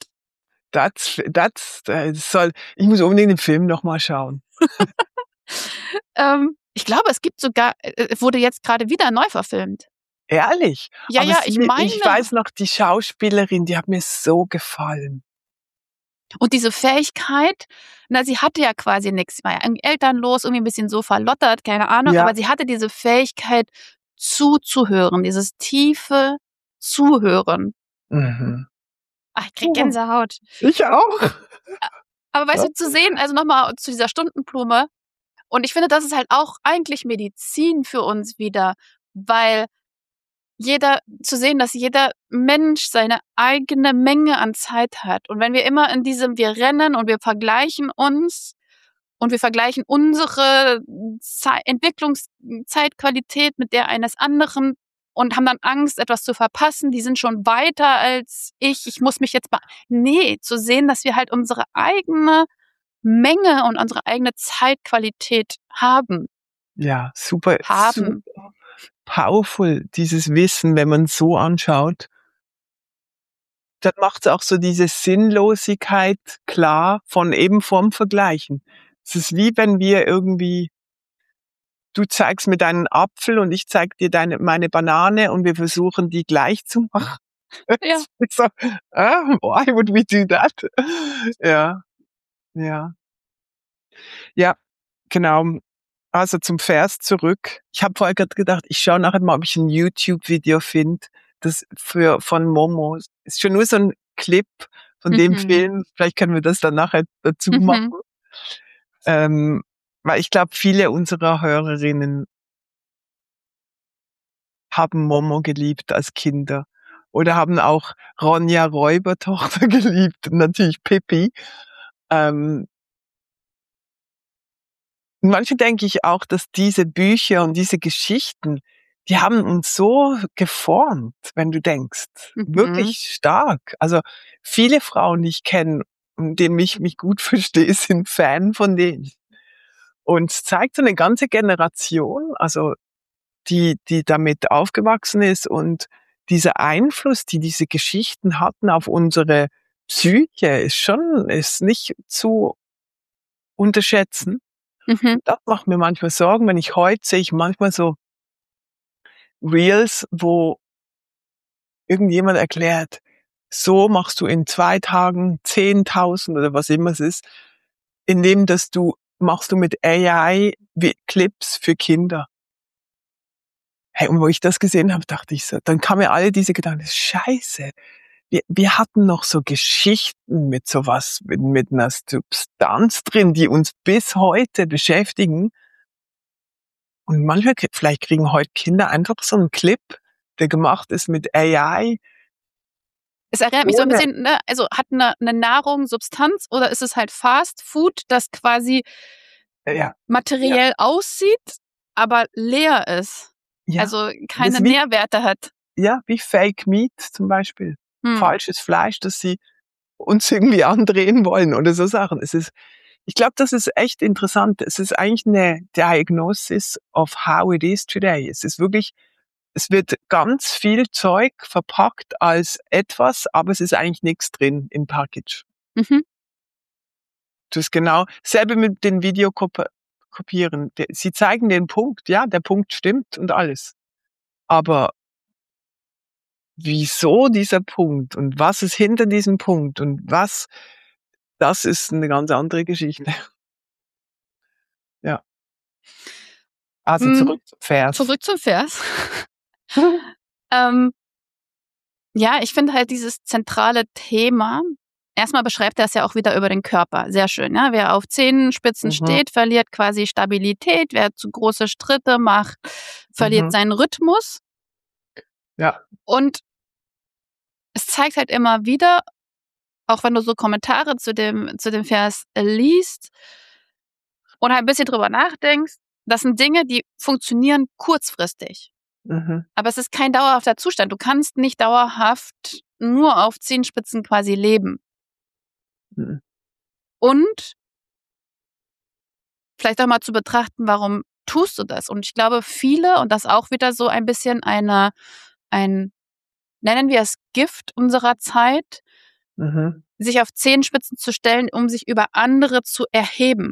ich muss unbedingt den Film nochmal schauen. Ich glaube, es gibt sogar, wurde jetzt gerade wieder neu verfilmt. Ehrlich? Ja, aber ich meine. Ich weiß noch, die Schauspielerin, die hat mir so gefallen. Und diese Fähigkeit, sie hatte ja quasi nichts, war ja irgendwie elternlos, irgendwie ein bisschen so verlottert, keine Ahnung, aber sie hatte diese Fähigkeit zuzuhören, dieses tiefe Zuhören. Ach, ich krieg Gänsehaut. Ich auch. Aber weißt du, zu sehen, also nochmal zu dieser Stundenblume, und ich finde, das ist halt auch eigentlich Medizin für uns wieder, weil zu sehen, dass jeder Mensch seine eigene Menge an Zeit hat. Und wenn wir immer in wir rennen und wir vergleichen uns und wir vergleichen unsere Entwicklungszeitqualität mit der eines anderen und haben dann Angst, etwas zu verpassen, die sind schon weiter als ich muss mich jetzt zu sehen, dass wir halt unsere eigene Menge und unsere eigene Zeitqualität haben. Ja, super powerful, dieses Wissen, wenn man so anschaut. Dann macht es auch so diese Sinnlosigkeit klar vom Vergleichen. Es ist wie wenn wir irgendwie, du zeigst mir deinen Apfel und ich zeig dir meine Banane und wir versuchen, die gleich zu machen. Ja. So, why would we do that? Ja, genau. Also zum Vers zurück. Ich habe vorher gerade gedacht, ich schaue nachher mal, ob ich ein YouTube-Video finde, das von Momo. Ist schon nur so ein Clip von dem Film. Vielleicht können wir das dann nachher dazu machen. Weil ich glaube, viele unserer Hörerinnen haben Momo geliebt als Kinder. Oder haben auch Ronja Räubertochter geliebt. Und natürlich Pippi. Manchmal denke ich auch, dass diese Bücher und diese Geschichten, die haben uns so geformt, wenn du denkst. Wirklich stark. Also viele Frauen, die ich kenne und denen ich mich gut verstehe, sind Fan von denen. Und es zeigt so eine ganze Generation, also die damit aufgewachsen ist und dieser Einfluss, die diese Geschichten hatten auf unsere Psyche, ist nicht zu unterschätzen. Das macht mir manchmal Sorgen, wenn ich heute sehe, ich manchmal so Reels, wo irgendjemand erklärt, so machst du in 2 Tagen 10.000 oder was immer es ist, indem machst du mit AI Clips für Kinder. Hey, und wo ich das gesehen habe, dachte ich so, dann kamen mir alle diese Gedanken, Scheiße, wir hatten noch so Geschichten mit sowas, mit einer Substanz drin, die uns bis heute beschäftigen. Und manchmal, vielleicht kriegen heute Kinder einfach so einen Clip, der gemacht ist mit AI. Es erinnert mich so ein bisschen, ne? Also hat eine Nahrung Substanz oder ist es halt Fast Food, das quasi materiell aussieht, aber leer ist? Ja. Also keine Nährwerte hat. Ja, wie Fake Meat zum Beispiel. Falsches Fleisch, das sie uns irgendwie andrehen wollen oder so Sachen. Es ist, Ich glaube, das ist echt interessant. Es ist eigentlich eine Diagnosis of how it is today. Es ist wirklich, es wird ganz viel Zeug verpackt als etwas, aber es ist eigentlich nichts drin im Package. Mhm. Das ist genau selbe mit den Videokopieren. Sie zeigen den Punkt, ja, der Punkt stimmt und alles. Aber wieso dieser Punkt und was ist hinter diesem Punkt und was, das ist eine ganz andere Geschichte. Ja. Also zurück zum Vers. Zurück zum Vers. Ja, ich finde halt dieses zentrale Thema, erstmal beschreibt er es ja auch wieder über den Körper. Sehr schön, ja. Wer auf Zehenspitzen steht, verliert quasi Stabilität. Wer zu große Schritte macht, verliert seinen Rhythmus. Ja. Und es zeigt halt immer wieder, auch wenn du so Kommentare zu dem Vers liest und halt ein bisschen drüber nachdenkst, das sind Dinge, die funktionieren kurzfristig. Aber es ist kein dauerhafter Zustand. Du kannst nicht dauerhaft nur auf Zehenspitzen quasi leben. Und vielleicht auch mal zu betrachten, warum tust du das? Und ich glaube, viele, und das auch wieder so ein bisschen ein, nennen wir es Gift unserer Zeit, sich auf Zehenspitzen zu stellen, um sich über andere zu erheben.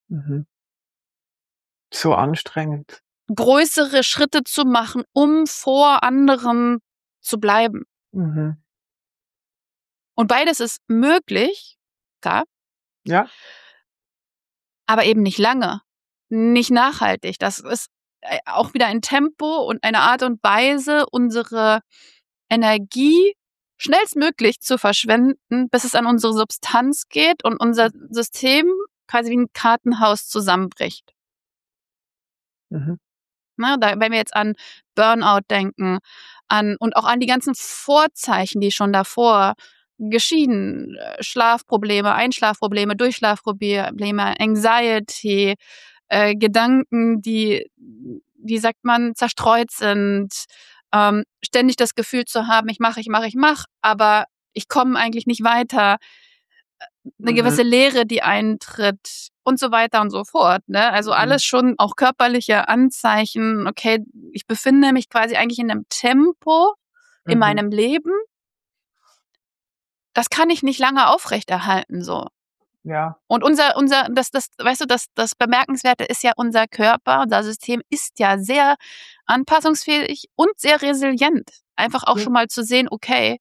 So anstrengend. Größere Schritte zu machen, um vor anderen zu bleiben. Und beides ist möglich, klar. Ja. Aber eben nicht lange, nicht nachhaltig. Das ist auch wieder ein Tempo und eine Art und Weise, unsere Energie schnellstmöglich zu verschwenden, bis es an unsere Substanz geht und unser System quasi wie ein Kartenhaus zusammenbricht. Na, wenn wir jetzt an Burnout denken, und auch an die ganzen Vorzeichen, die schon davor geschieden, Schlafprobleme, Einschlafprobleme, Durchschlafprobleme, Anxiety, Gedanken, die, wie sagt man, zerstreut sind, ständig das Gefühl zu haben, ich mache, aber ich komme eigentlich nicht weiter, eine gewisse Leere, die eintritt und so weiter und so fort. Ne? Also alles schon auch körperliche Anzeichen, okay, ich befinde mich quasi eigentlich in einem Tempo in meinem Leben, das kann ich nicht lange aufrechterhalten, so. Ja. Und weißt du, das Bemerkenswerte ist ja, unser Körper, unser System ist ja sehr anpassungsfähig und sehr resilient. Einfach auch schon mal zu sehen, okay,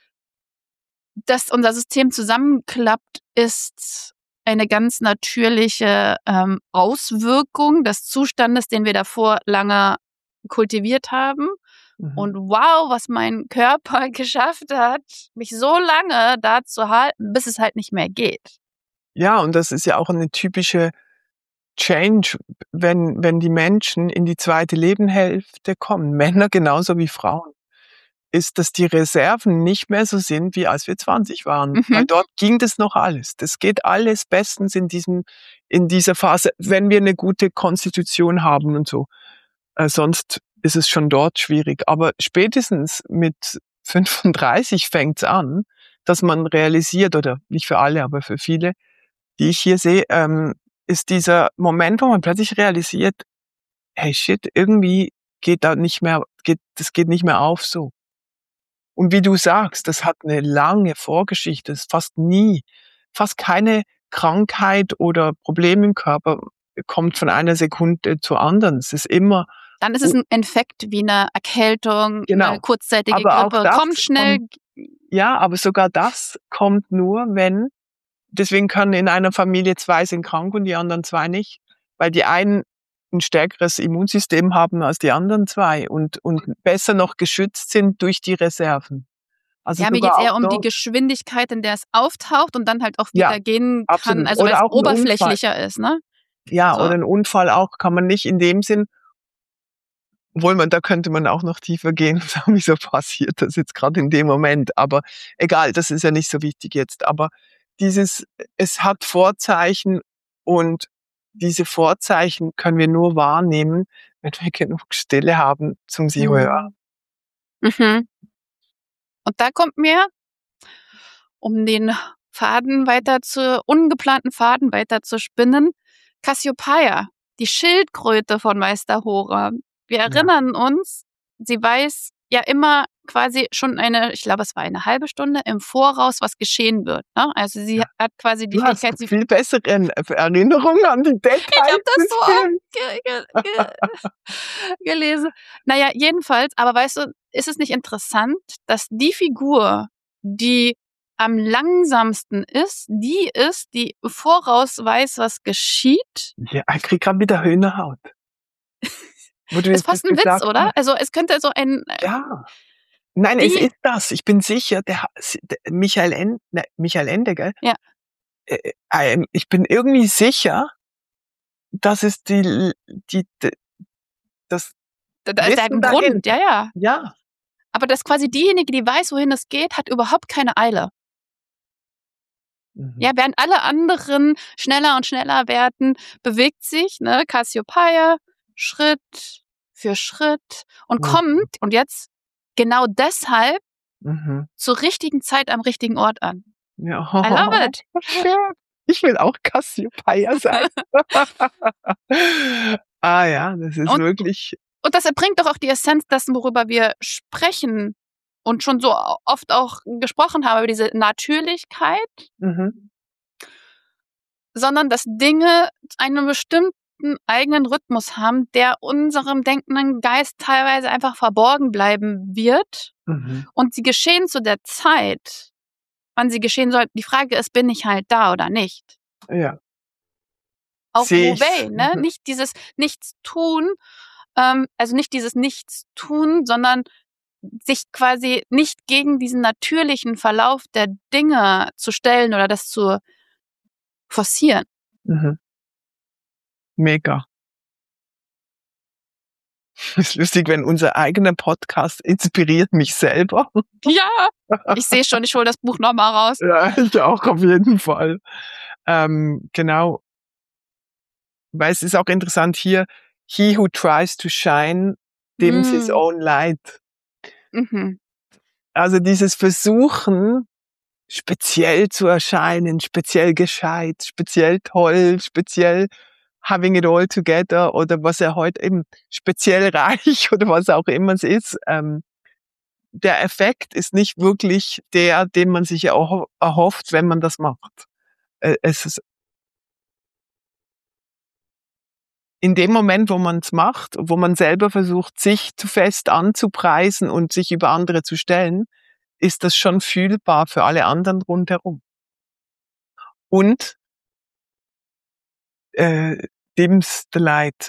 dass unser System zusammenklappt, ist eine ganz natürliche Auswirkung des Zustandes, den wir davor lange kultiviert haben. Und wow, was mein Körper geschafft hat, mich so lange da zu halten, bis es halt nicht mehr geht. Ja, und das ist ja auch eine typische Change, wenn die Menschen in die zweite Lebenshälfte kommen, Männer genauso wie Frauen, ist, dass die Reserven nicht mehr so sind, wie als wir 20 waren. Weil dort ging das noch alles. Das geht alles bestens in dieser Phase, wenn wir eine gute Konstitution haben und so. Sonst ist es schon dort schwierig. Aber spätestens mit 35 fängt's an, dass man realisiert, oder nicht für alle, aber für viele, die ich hier sehe, ist dieser Moment, wo man plötzlich realisiert, hey shit, irgendwie geht das nicht mehr auf so. Und wie du sagst, das hat eine lange Vorgeschichte. Das ist fast keine Krankheit oder Problem im Körper kommt von einer Sekunde zur anderen. Es ist immer. Dann ist es ein Infekt wie eine Erkältung, eine kurzzeitige aber Grippe. Kommt schnell. Ja, aber sogar das kommt nur, deswegen können in einer Familie 2 sind krank und die anderen 2 nicht, weil die einen ein stärkeres Immunsystem haben als die anderen 2 und besser noch geschützt sind durch die Reserven. Also ja, mir geht es eher um die Geschwindigkeit, in der es auftaucht und dann halt auch wieder gehen kann, absolut. also weil es oberflächlicher ist, ne? Ja, so. Oder ein Unfall auch, kann man nicht in dem Sinn, obwohl da könnte man auch noch tiefer gehen und sagen, wieso passiert das jetzt gerade in dem Moment, aber egal, das ist ja nicht so wichtig jetzt, aber es hat Vorzeichen und diese Vorzeichen können wir nur wahrnehmen, wenn wir genug Stille haben zum sie hören. Und da kommt mir, um den ungeplanten Faden weiter zu spinnen. Cassiopeia, die Schildkröte von Meister Hora. Wir erinnern uns, sie weiß ja immer quasi schon ich glaube, es war eine halbe Stunde im Voraus, was geschehen wird. Ne? Also sie hat quasi die Fähigkeit... Du hast viel bessere Erinnerungen an die Details. Ich habe das so oft gelesen. Naja, jedenfalls, aber weißt du, ist es nicht interessant, dass die Figur, die am langsamsten ist, die voraus weiß, was geschieht? Ja, ich krieg gerade wieder Hühnerhaut. Das ist fast ein Witz, oder? Also es könnte so ein... Ja. Nein, es ist das. Ich bin sicher, der Michael Ende, gell? Ja. Ich bin irgendwie sicher, dass es das da ist ja ein Grund, ja. Ja. Aber dass quasi diejenige, die weiß, wohin es geht, hat überhaupt keine Eile. Ja, während alle anderen schneller und schneller werden, bewegt sich, ne, Cassiopeia Schritt für Schritt und kommt, und jetzt genau deshalb zur richtigen Zeit am richtigen Ort an. Ja. I love it. Ich will auch Cassiopeia sein. Ja, das ist wirklich... Und das erbringt doch auch die Essenz dessen, worüber wir sprechen und schon so oft auch gesprochen haben, über diese Natürlichkeit, sondern dass Dinge einen bestimmten eigenen Rhythmus haben, der unserem denkenden Geist teilweise einfach verborgen bleiben wird. Und sie geschehen zu der Zeit, wann sie geschehen sollten. Die Frage ist, bin ich halt da oder nicht? Ja. Auch Wu-Wei, ne? Nicht dieses Nichtstun, also nicht dieses Nichtstun, sondern sich quasi nicht gegen diesen natürlichen Verlauf der Dinge zu stellen oder das zu forcieren. Mega. Das ist lustig, wenn unser eigener Podcast inspiriert mich selber. Ja, ich sehe schon, ich hole das Buch nochmal raus. Ja, ich auch auf jeden Fall. Genau. Weil es ist auch interessant hier, he who tries to shine dims his own light. Also dieses Versuchen, speziell zu erscheinen, speziell gescheit, speziell toll, speziell having it all together oder was er heute eben speziell reich oder was auch immer es ist. Der Effekt ist nicht wirklich der, den man sich erhofft, wenn man das macht. Es ist in dem Moment, wo man es macht, wo man selber versucht, sich zu fest anzupreisen und sich über andere zu stellen, ist das schon fühlbar für alle anderen rundherum. Und dims the light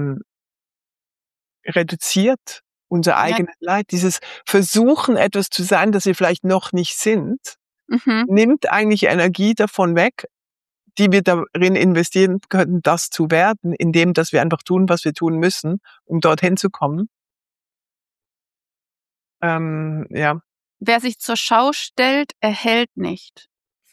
reduziert unser eigenes Leid. Dieses Versuchen, etwas zu sein, das wir vielleicht noch nicht sind, nimmt eigentlich Energie davon weg, die wir darin investieren können, das zu werden, indem dass wir einfach tun, was wir tun müssen, um dorthin zu kommen. Ja. Wer sich zur Schau stellt, erhält nicht.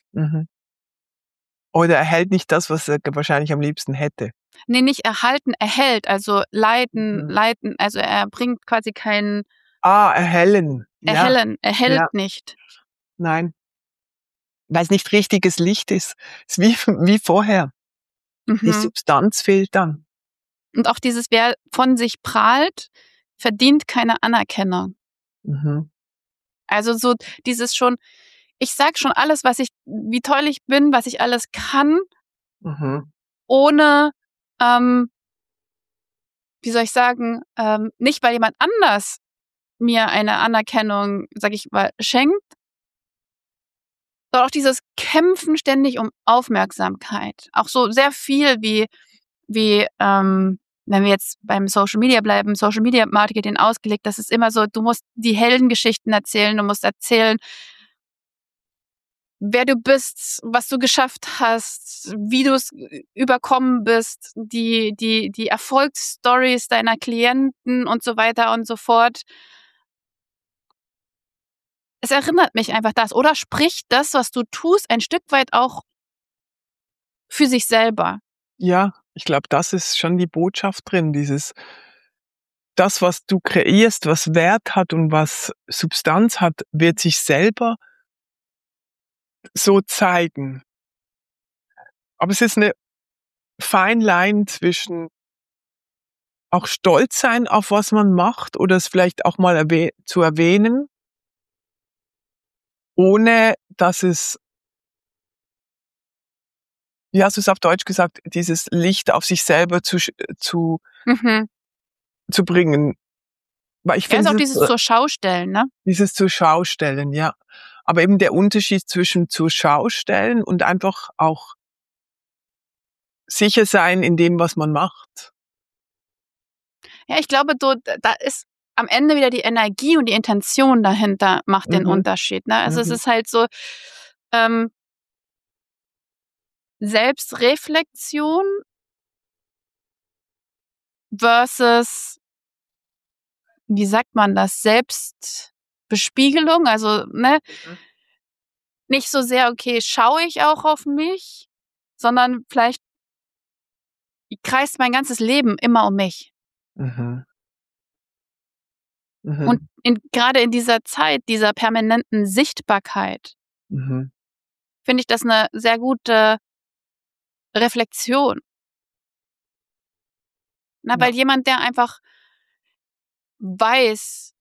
Oder erhält nicht das, was er wahrscheinlich am liebsten hätte. Nee, nicht erhalten, erhält, also leiten, also er bringt quasi keinen... Erhellen. Erhält nicht. Nein. Weil es nicht richtiges Licht ist. Es ist wie vorher. Die Substanz fehlt dann. Und auch dieses, wer von sich prahlt, verdient keine Anerkennung. Also so dieses schon, ich sag schon alles, wie toll ich bin, was ich alles kann, ohne, wie soll ich sagen, nicht weil jemand anders mir eine Anerkennung, sag ich mal, schenkt, sondern auch dieses Kämpfen ständig um Aufmerksamkeit. Auch so sehr viel wie wenn wir jetzt beim Social Media bleiben, Social Media Marketing ausgelegt, das ist immer so, du musst die Heldengeschichten erzählen, du musst erzählen, wer du bist, was du geschafft hast, wie du es überkommen bist, die Erfolgsstories deiner Klienten und so weiter und so fort. Es erinnert mich einfach das. Oder spricht das, was du tust, ein Stück weit auch für sich selber? Ja, ich glaube, das ist schon die Botschaft drin. Das, was du kreierst, was Wert hat und was Substanz hat, wird sich selber so zeigen. Aber es ist eine fine line zwischen auch stolz sein auf was man macht oder es vielleicht auch mal zu erwähnen, ohne dass es, wie hast du es auf Deutsch gesagt, dieses Licht auf sich selber zu bringen. Weil ich Ja, ist finde auch es dieses zur Schaustellen, ne? dieses zur Schaustellen, ja. Aber eben der Unterschied zwischen zur Schaustellen und einfach auch sicher sein in dem, was man macht. Ja, ich glaube, da ist am Ende wieder die Energie und die Intention dahinter macht den Unterschied, ne? Also es ist halt so, Selbstreflexion versus, wie sagt man das, Selbstbespiegelung, also, ne? Nicht so sehr, okay, schaue ich auch auf mich, sondern vielleicht kreist mein ganzes Leben immer um mich. Mhm. Und Mhm. gerade in dieser Zeit, dieser permanenten Sichtbarkeit, Mhm. finde ich das eine sehr gute Reflexion. Na, Ja. weil jemand, der einfach weiß,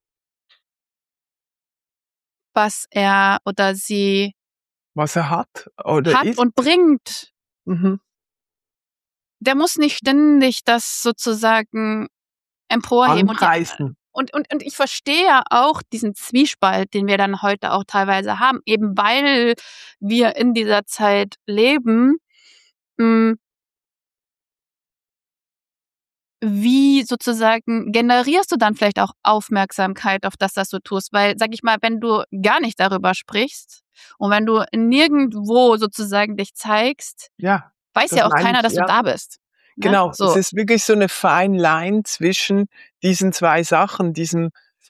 was er oder sie Was er hat oder hat ist. und bringt, Mhm. der muss nicht ständig das sozusagen emporheben. Und ja, Anpreisen. und ich verstehe ja auch diesen Zwiespalt, den wir dann heute auch teilweise haben, eben weil wir in dieser Zeit leben. Wie sozusagen generierst du dann vielleicht auch Aufmerksamkeit auf das, was du tust? Weil, sag ich mal, wenn du gar nicht darüber sprichst und wenn du nirgendwo sozusagen dich zeigst, Ja, weiß das ja auch meine keiner, ich, dass du ja. da bist. Ne? Genau, es So. ist wirklich so eine fine line zwischen diesen 2 Sachen, diesem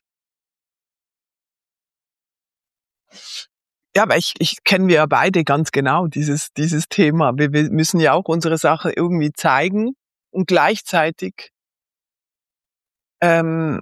ja, aber ich kennen wir ja beide ganz genau dieses Thema. Wir müssen ja auch unsere Sache irgendwie zeigen und gleichzeitig, ähm,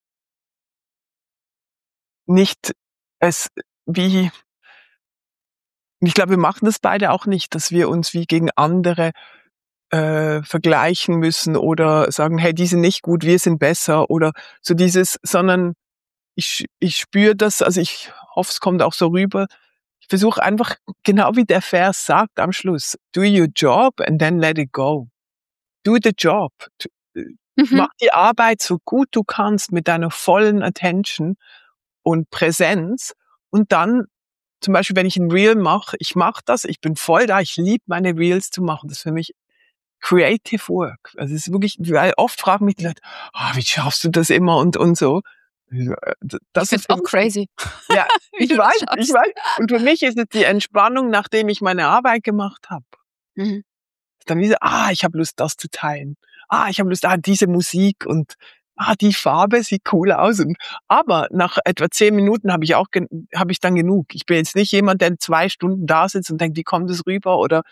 nicht es wie ich glaube, wir machen das beide auch nicht, dass wir uns wie gegen andere, vergleichen müssen oder sagen: „Hey, die sind nicht gut, wir sind besser“ oder so dieses, sondern ich spüre das, also ich hoffe, es kommt auch so rüber. Ich versuche einfach, genau wie der Vers sagt am Schluss: „Do your job and then let it go. Do the job.“ Mhm. Mach die Arbeit so gut du kannst mit deiner vollen Attention und Präsenz und dann zum Beispiel, wenn ich 'n Reel mache, ich mache das, ich bin voll da, ich liebe meine Reels zu machen. Das ist für mich Creative Work. Also, es ist wirklich, weil oft fragen mich die Leute: „Ah, wie schaffst du das immer?“ und so. Ich Das find's ist für auch mich, crazy, ja, wie du das ich schaffst. weiß. Und für mich ist es die Entspannung, nachdem ich meine Arbeit gemacht habe. Mhm. Dann wieder: ich habe Lust, das zu teilen. Ich habe Lust, diese Musik und, die Farbe sieht cool aus und aber nach etwa 10 Minuten habe ich dann genug. Ich bin jetzt nicht jemand, der 2 Stunden da sitzt und denkt: „Wie kommt es rüber?“ oder,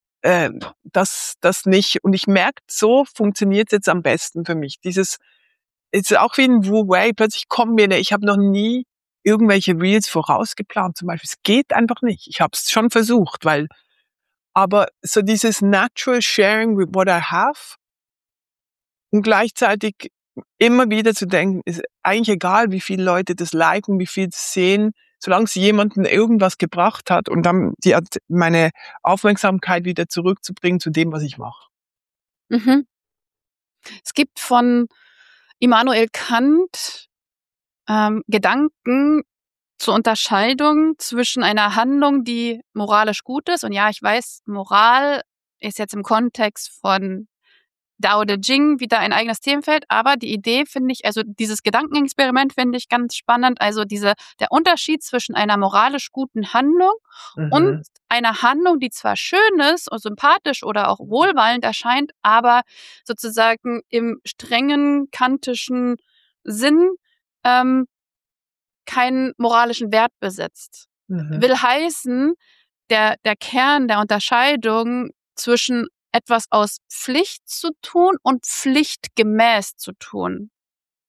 das nicht. Und ich merke, so funktioniert's jetzt am besten für mich. Dieses ist auch wie 'n Wu-Wei, plötzlich kommen mir, ich habe noch nie irgendwelche Reels vorausgeplant zum Beispiel. Es geht einfach nicht. Ich habe es schon versucht, aber so dieses natural sharing with what I have und gleichzeitig immer wieder zu denken, ist eigentlich egal, wie viele Leute das liken, wie viel das sehen, solange es jemanden irgendwas gebracht hat und dann meine Aufmerksamkeit wieder zurückzubringen zu dem, was ich mache. Mhm. Es gibt von Immanuel Kant Gedanken zur Unterscheidung zwischen einer Handlung, die moralisch gut ist. Und ja, ich weiß, Moral ist jetzt im Kontext von Dao De Jing wieder ein eigenes Themenfeld, aber die Idee finde ich, also dieses Gedankenexperiment finde ich ganz spannend. Also der Unterschied zwischen einer moralisch guten Handlung und Mhm. einer Handlung, die zwar schön ist und sympathisch oder auch wohlwollend erscheint, aber sozusagen im strengen kantischen Sinn ähm, keinen moralischen Wert besitzt. Mhm. Will heißen, der Kern der Unterscheidung zwischen etwas aus Pflicht zu tun und pflichtgemäß zu tun.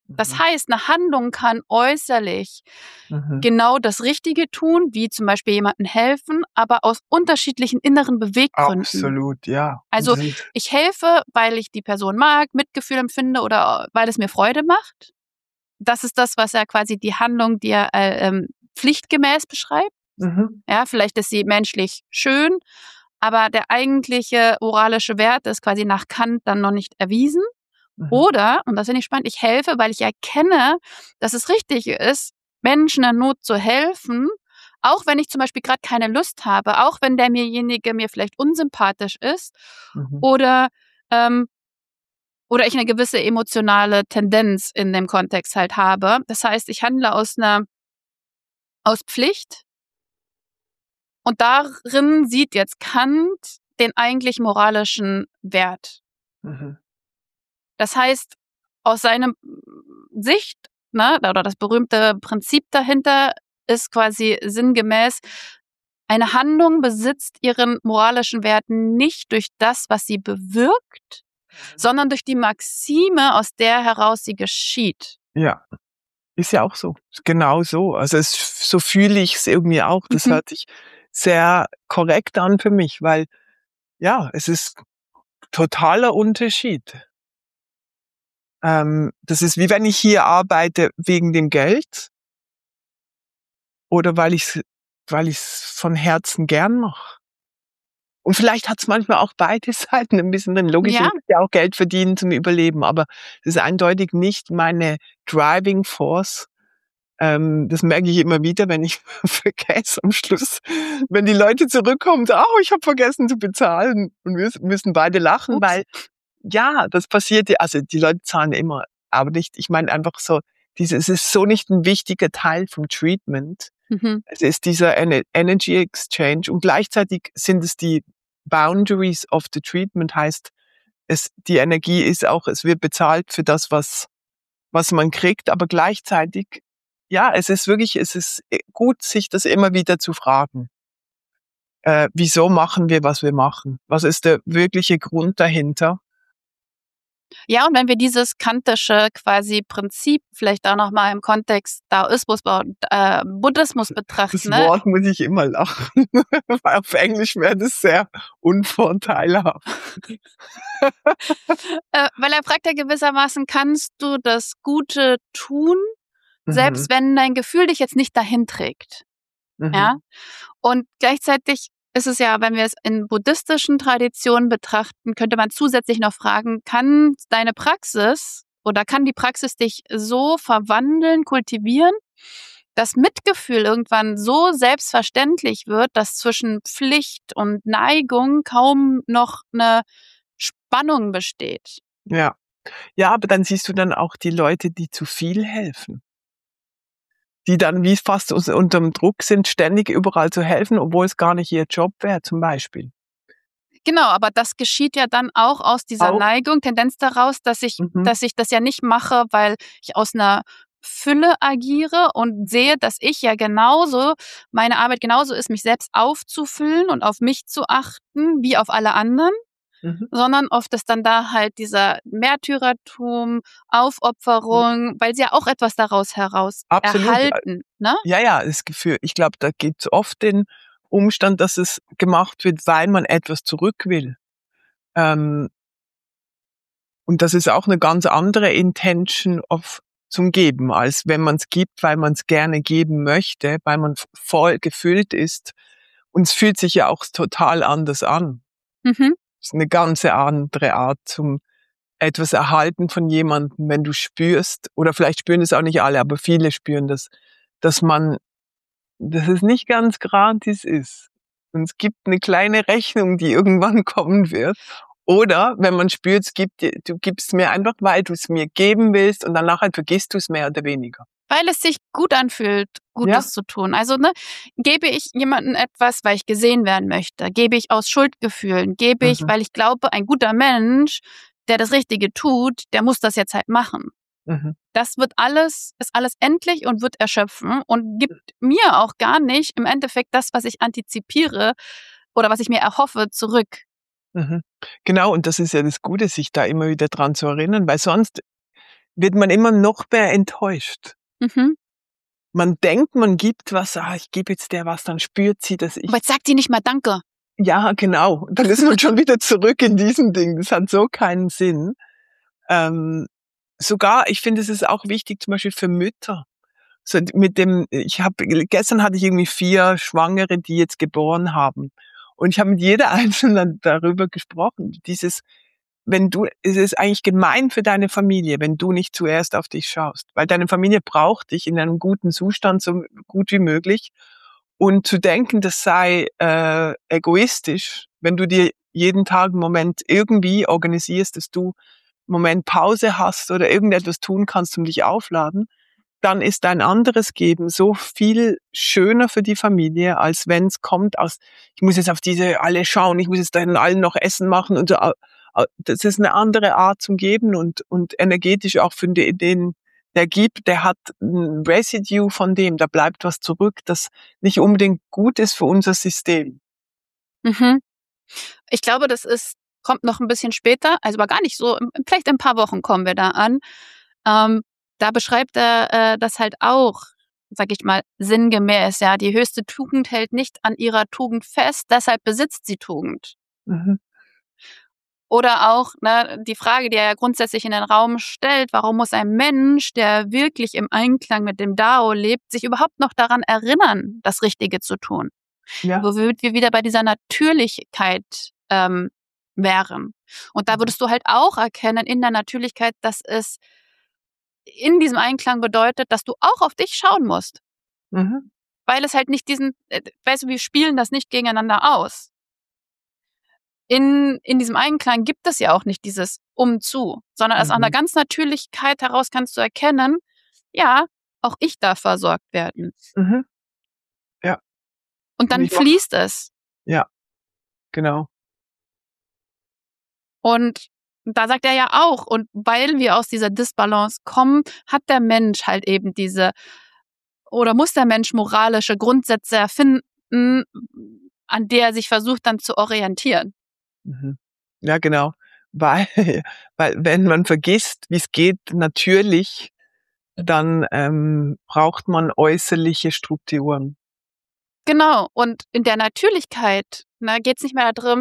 Das heißt, eine Handlung kann äußerlich genau das Richtige tun, wie zum Beispiel jemandem helfen, aber aus unterschiedlichen inneren Beweggründen. Absolut, ja. Also ich helfe, weil ich die Person mag, Mitgefühl empfinde oder weil es mir Freude macht. Das ist das, was ja quasi die Handlung, die er pflichtgemäß beschreibt. Ja, vielleicht ist sie menschlich schön, aber der eigentliche moralische Wert ist quasi nach Kant dann noch nicht erwiesen. Oder, und das finde ich spannend, ich helfe, weil ich erkenne, dass es richtig ist, Menschen in Not zu helfen, auch wenn ich zum Beispiel gerade keine Lust habe, auch wenn derjenige mir vielleicht unsympathisch ist oder ich eine gewisse emotionale Tendenz in dem Kontext halt habe. Das heißt, ich handle aus Pflicht und darin sieht jetzt Kant den eigentlich moralischen Wert. Das heißt, aus seiner Sicht, ne, oder das berühmte Prinzip dahinter ist quasi sinngemäß, eine Handlung besitzt ihren moralischen Wert nicht durch das, was sie bewirkt, sondern durch die Maxime, aus der heraus sie geschieht. Ja, ist ja auch so. Genau so. Also so fühle ich es irgendwie auch. Das hört sich sehr korrekt an für mich, weil ja, es ist totaler Unterschied. Das ist wie wenn ich hier arbeite wegen dem Geld oder weil ich's von Herzen gern mache. Und vielleicht hat's manchmal auch beide Seiten ein bisschen drin. Logisch, ich muss ja auch Geld verdienen zum Überleben, aber das ist eindeutig nicht meine Driving Force. Das merke ich immer wieder, wenn ich vergesse am Schluss, wenn die Leute zurückkommen, ich habe vergessen zu bezahlen und wir müssen beide lachen, weil ja, das passiert ja, also die Leute zahlen immer, aber nicht, ich meine einfach so, es ist so nicht ein wichtiger Teil vom Treatment. Es ist dieser Energy Exchange und gleichzeitig sind es die Boundaries of the Treatment, heißt, die Energie ist auch, es wird bezahlt für das, was man kriegt, aber gleichzeitig, ja, es ist gut, sich das immer wieder zu fragen. Wieso machen wir, was wir machen? Was ist der wirkliche Grund dahinter? Ja, und wenn wir dieses kantische quasi Prinzip vielleicht auch nochmal im Kontext Daoismus, Buddhismus betrachten. Das Wort muss ich immer lachen, weil auf Englisch wäre das sehr unvorteilhaft. Weil er fragt ja gewissermaßen, kannst du das Gute tun, selbst wenn dein Gefühl dich jetzt nicht dahin trägt? Ja? Und gleichzeitig ist es ja, wenn wir es in buddhistischen Traditionen betrachten, könnte man zusätzlich noch fragen, kann deine Praxis oder kann die Praxis dich so verwandeln, kultivieren, dass Mitgefühl irgendwann so selbstverständlich wird, dass zwischen Pflicht und Neigung kaum noch eine Spannung besteht. Ja. Ja, aber dann siehst du dann auch die Leute, die zu viel helfen. Die dann wie fast unterm Druck sind, ständig überall zu helfen, obwohl es gar nicht ihr Job wäre, zum Beispiel. Genau, aber das geschieht ja dann auch aus dieser Neigung, Tendenz daraus, dass ich das ja nicht mache, weil ich aus einer Fülle agiere und sehe, dass ich ja meine Arbeit genauso ist, mich selbst aufzufüllen und auf mich zu achten, wie auf alle anderen. Sondern oft ist dann da halt dieser Märtyrertum, Aufopferung, weil sie ja auch etwas daraus heraus erhalten. Ne? Ja, das Gefühl, ich glaube, da gibt es oft den Umstand, dass es gemacht wird, weil man etwas zurück will. Und das ist auch eine ganz andere Intention zum Geben, als wenn man es gibt, weil man es gerne geben möchte, weil man voll gefüllt ist. Und es fühlt sich ja auch total anders an. Das ist eine ganz andere Art zum etwas erhalten von jemandem, wenn du spürst, oder vielleicht spüren es auch nicht alle, aber viele spüren das, dass es nicht ganz gratis ist. Und es gibt eine kleine Rechnung, die irgendwann kommen wird. Oder wenn man spürt, du gibst mir einfach, weil du es mir geben willst und dann nachher vergisst du es mehr oder weniger. Weil es sich gut anfühlt, Gutes zu tun. Also gebe ich jemandem etwas, weil ich gesehen werden möchte? Gebe ich aus Schuldgefühlen? Gebe ich, weil ich glaube, ein guter Mensch, der das Richtige tut, der muss das jetzt halt machen. Das ist alles endlich und wird erschöpfen und gibt mir auch gar nicht im Endeffekt das, was ich antizipiere oder was ich mir erhoffe, zurück. Genau, und das ist ja das Gute, sich da immer wieder dran zu erinnern, weil sonst wird man immer noch mehr enttäuscht. Mhm. Man denkt, man gibt was, ich gebe jetzt der was, dann spürt sie, dass ich... Aber jetzt sagt sie nicht mal Danke. Ja, genau. Dann ist man schon wieder zurück in diesem Ding. Das hat so keinen Sinn. Sogar, ich finde, es ist auch wichtig, zum Beispiel für Mütter. So gestern hatte ich irgendwie 4 Schwangere, die jetzt geboren haben. Und ich habe mit jeder Einzelnen darüber gesprochen. Es ist eigentlich gemein für deine Familie, wenn du nicht zuerst auf dich schaust. Weil deine Familie braucht dich in einem guten Zustand, so gut wie möglich. Und zu denken, das sei egoistisch, wenn du dir jeden Tag einen Moment irgendwie organisierst, dass du einen Moment Pause hast oder irgendetwas tun kannst, um dich aufladen, dann ist ein anderes Geben so viel schöner für die Familie, als wenn es kommt aus, ich muss jetzt auf diese alle schauen, ich muss jetzt dann allen noch Essen machen und so. Das ist eine andere Art zum Geben und energetisch auch für den, der gibt, der hat ein Residue von dem, da bleibt was zurück, das nicht unbedingt gut ist für unser System. Mhm. Ich glaube, kommt noch ein bisschen später, also aber gar nicht so, vielleicht in ein paar Wochen kommen wir da an. Da beschreibt er das halt auch, sag ich mal, sinngemäß, ja, die höchste Tugend hält nicht an ihrer Tugend fest, deshalb besitzt sie Tugend. Mhm. Oder auch die Frage, die er ja grundsätzlich in den Raum stellt, warum muss ein Mensch, der wirklich im Einklang mit dem Dao lebt, sich überhaupt noch daran erinnern, das Richtige zu tun? Ja. Womit wir wieder bei dieser Natürlichkeit wären. Und da würdest du halt auch erkennen in der Natürlichkeit, dass es in diesem Einklang bedeutet, dass du auch auf dich schauen musst. Mhm. Weil es halt nicht weißt du, wir spielen das nicht gegeneinander aus. In diesem Einklang gibt es ja auch nicht dieses Umzu, sondern aus einer ganz Natürlichkeit heraus kannst du erkennen, ja, auch ich darf versorgt werden. Mhm. Ja. Und dann fließt es. Ja, genau. Und da sagt er ja auch, und weil wir aus dieser Disbalance kommen, hat der Mensch halt eben muss der Mensch moralische Grundsätze erfinden, an der er sich versucht dann zu orientieren. Mhm. Ja, genau. Weil wenn man vergisst, wie es geht, natürlich, dann braucht man äußerliche Strukturen. Genau. Und in der Natürlichkeit geht es nicht mehr darum,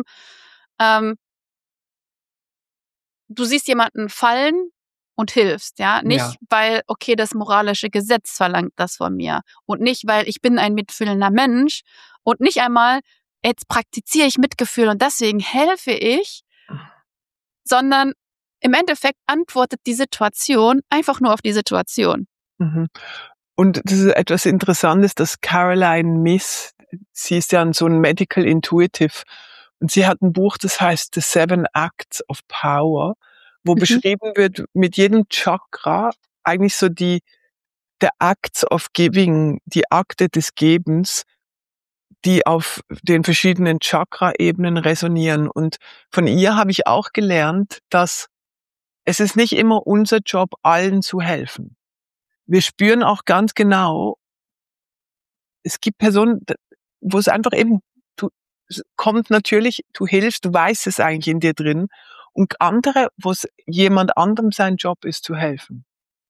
du siehst jemanden fallen und hilfst, ja. Nicht, weil, okay, das moralische Gesetz verlangt das von mir. Und nicht, weil ich bin ein mitfühlender Mensch. Und nicht einmal, jetzt praktiziere ich Mitgefühl und deswegen helfe ich, sondern im Endeffekt antwortet die Situation einfach nur auf die Situation. Mhm. Und das ist etwas Interessantes, dass Caroline Myss, sie ist ja so ein Medical Intuitive, und sie hat ein Buch, das heißt The 7 Acts of Power, wo beschrieben wird, mit jedem Chakra eigentlich so der Acts of Giving, die Akte des Gebens, die auf den verschiedenen Chakra-Ebenen resonieren. Und von ihr habe ich auch gelernt, dass es ist nicht immer unser Job, allen zu helfen. Wir spüren auch ganz genau, es gibt Personen, wo es einfach eben, es kommt natürlich, du hilfst, du weißt es eigentlich in dir drin. Und andere, wo es jemand anderem sein Job ist, zu helfen.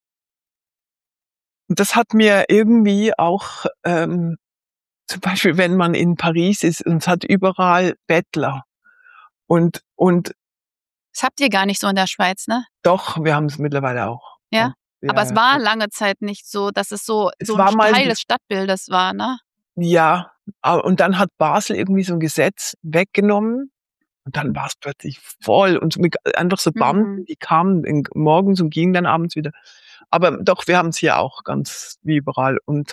Und das hat mir irgendwie auch, zum Beispiel, wenn man in Paris ist und es hat überall Bettler. Und das habt ihr gar nicht so in der Schweiz, ne? Doch, wir haben es mittlerweile auch. Ja? Ja, aber es war lange Zeit nicht so, dass es so ein Teil des Stadtbildes war, ne? Ja, und dann hat Basel irgendwie so ein Gesetz weggenommen und dann war es plötzlich voll und einfach so Banden, die kamen morgens und gingen dann abends wieder. Aber doch, wir haben es hier auch ganz wie überall. Und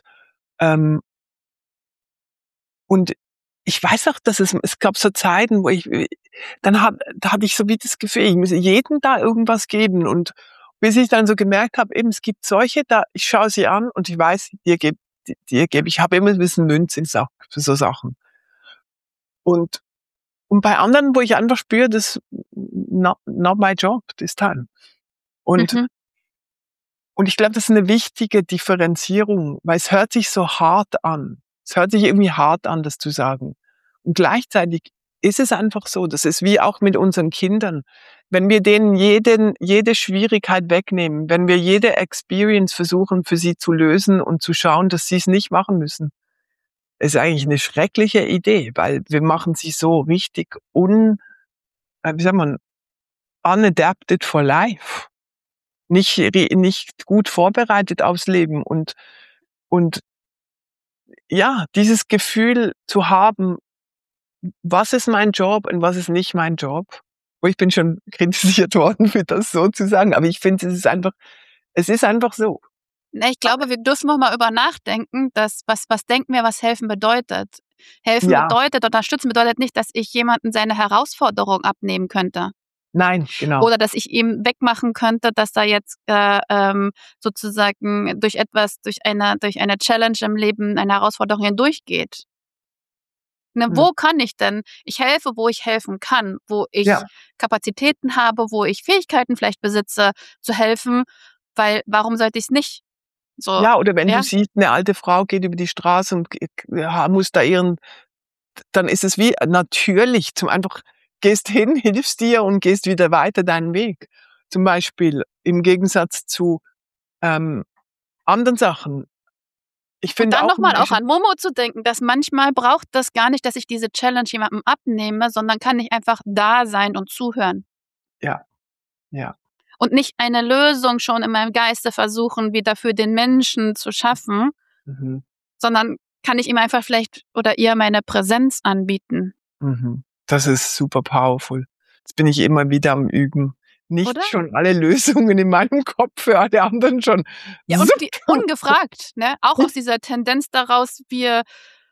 ich weiß auch, dass es gab so Zeiten, wo da hatte ich so wie das Gefühl, ich muss jedem da irgendwas geben. Und bis ich dann so gemerkt habe, eben, es gibt solche, ich schaue sie an und ich weiß, dir gebe ich, habe immer ein bisschen Münze für so Sachen. Und bei anderen, wo ich einfach spüre, das not my job this time. Und ich glaube, das ist eine wichtige Differenzierung, weil es hört sich so hart an. Es hört sich irgendwie hart an, das zu sagen. Und gleichzeitig ist es einfach so. Das ist wie auch mit unseren Kindern. Wenn wir denen jede Schwierigkeit wegnehmen, wenn wir jede Experience versuchen, für sie zu lösen und zu schauen, dass sie es nicht machen müssen, ist eigentlich eine schreckliche Idee, weil wir machen sie so richtig wie sagt man, unadapted for life. Nicht gut vorbereitet aufs Leben und ja, dieses Gefühl zu haben, was ist mein Job und was ist nicht mein Job? Oh, ich bin schon kritisiert worden für das so zu sagen, aber ich finde, es ist einfach so. Ich glaube, wir dürfen noch mal über nachdenken, dass was denken wir, was helfen bedeutet. Helfen bedeutet, unterstützen bedeutet nicht, dass ich jemanden seine Herausforderung abnehmen könnte. Nein, genau. Oder dass ich ihm wegmachen könnte, dass da jetzt sozusagen durch eine Challenge im Leben, eine Herausforderung hindurchgeht. Ne, wo kann ich denn? Ich helfe, wo ich helfen kann, wo ich Kapazitäten habe, wo ich Fähigkeiten vielleicht besitze, zu helfen, weil warum sollte ich es nicht? So, ja, oder wenn du siehst, eine alte Frau geht über die Straße und muss da dann ist es wie natürlich gehst hin, hilfst dir und gehst wieder weiter deinen Weg. Zum Beispiel im Gegensatz zu anderen Sachen. Ich finde und dann nochmal auch an Momo zu denken, dass manchmal braucht das gar nicht, dass ich diese Challenge jemandem abnehme, sondern kann ich einfach da sein und zuhören. Ja, ja. Und nicht eine Lösung schon in meinem Geiste versuchen, wieder für den Menschen zu schaffen, sondern kann ich ihm einfach vielleicht oder ihr meine Präsenz anbieten. Das ist super powerful. Jetzt bin ich immer wieder am Üben. Nicht oder? Schon alle Lösungen in meinem Kopf für alle anderen schon. Ja, und ungefragt, ne? Auch aus dieser Tendenz daraus, wir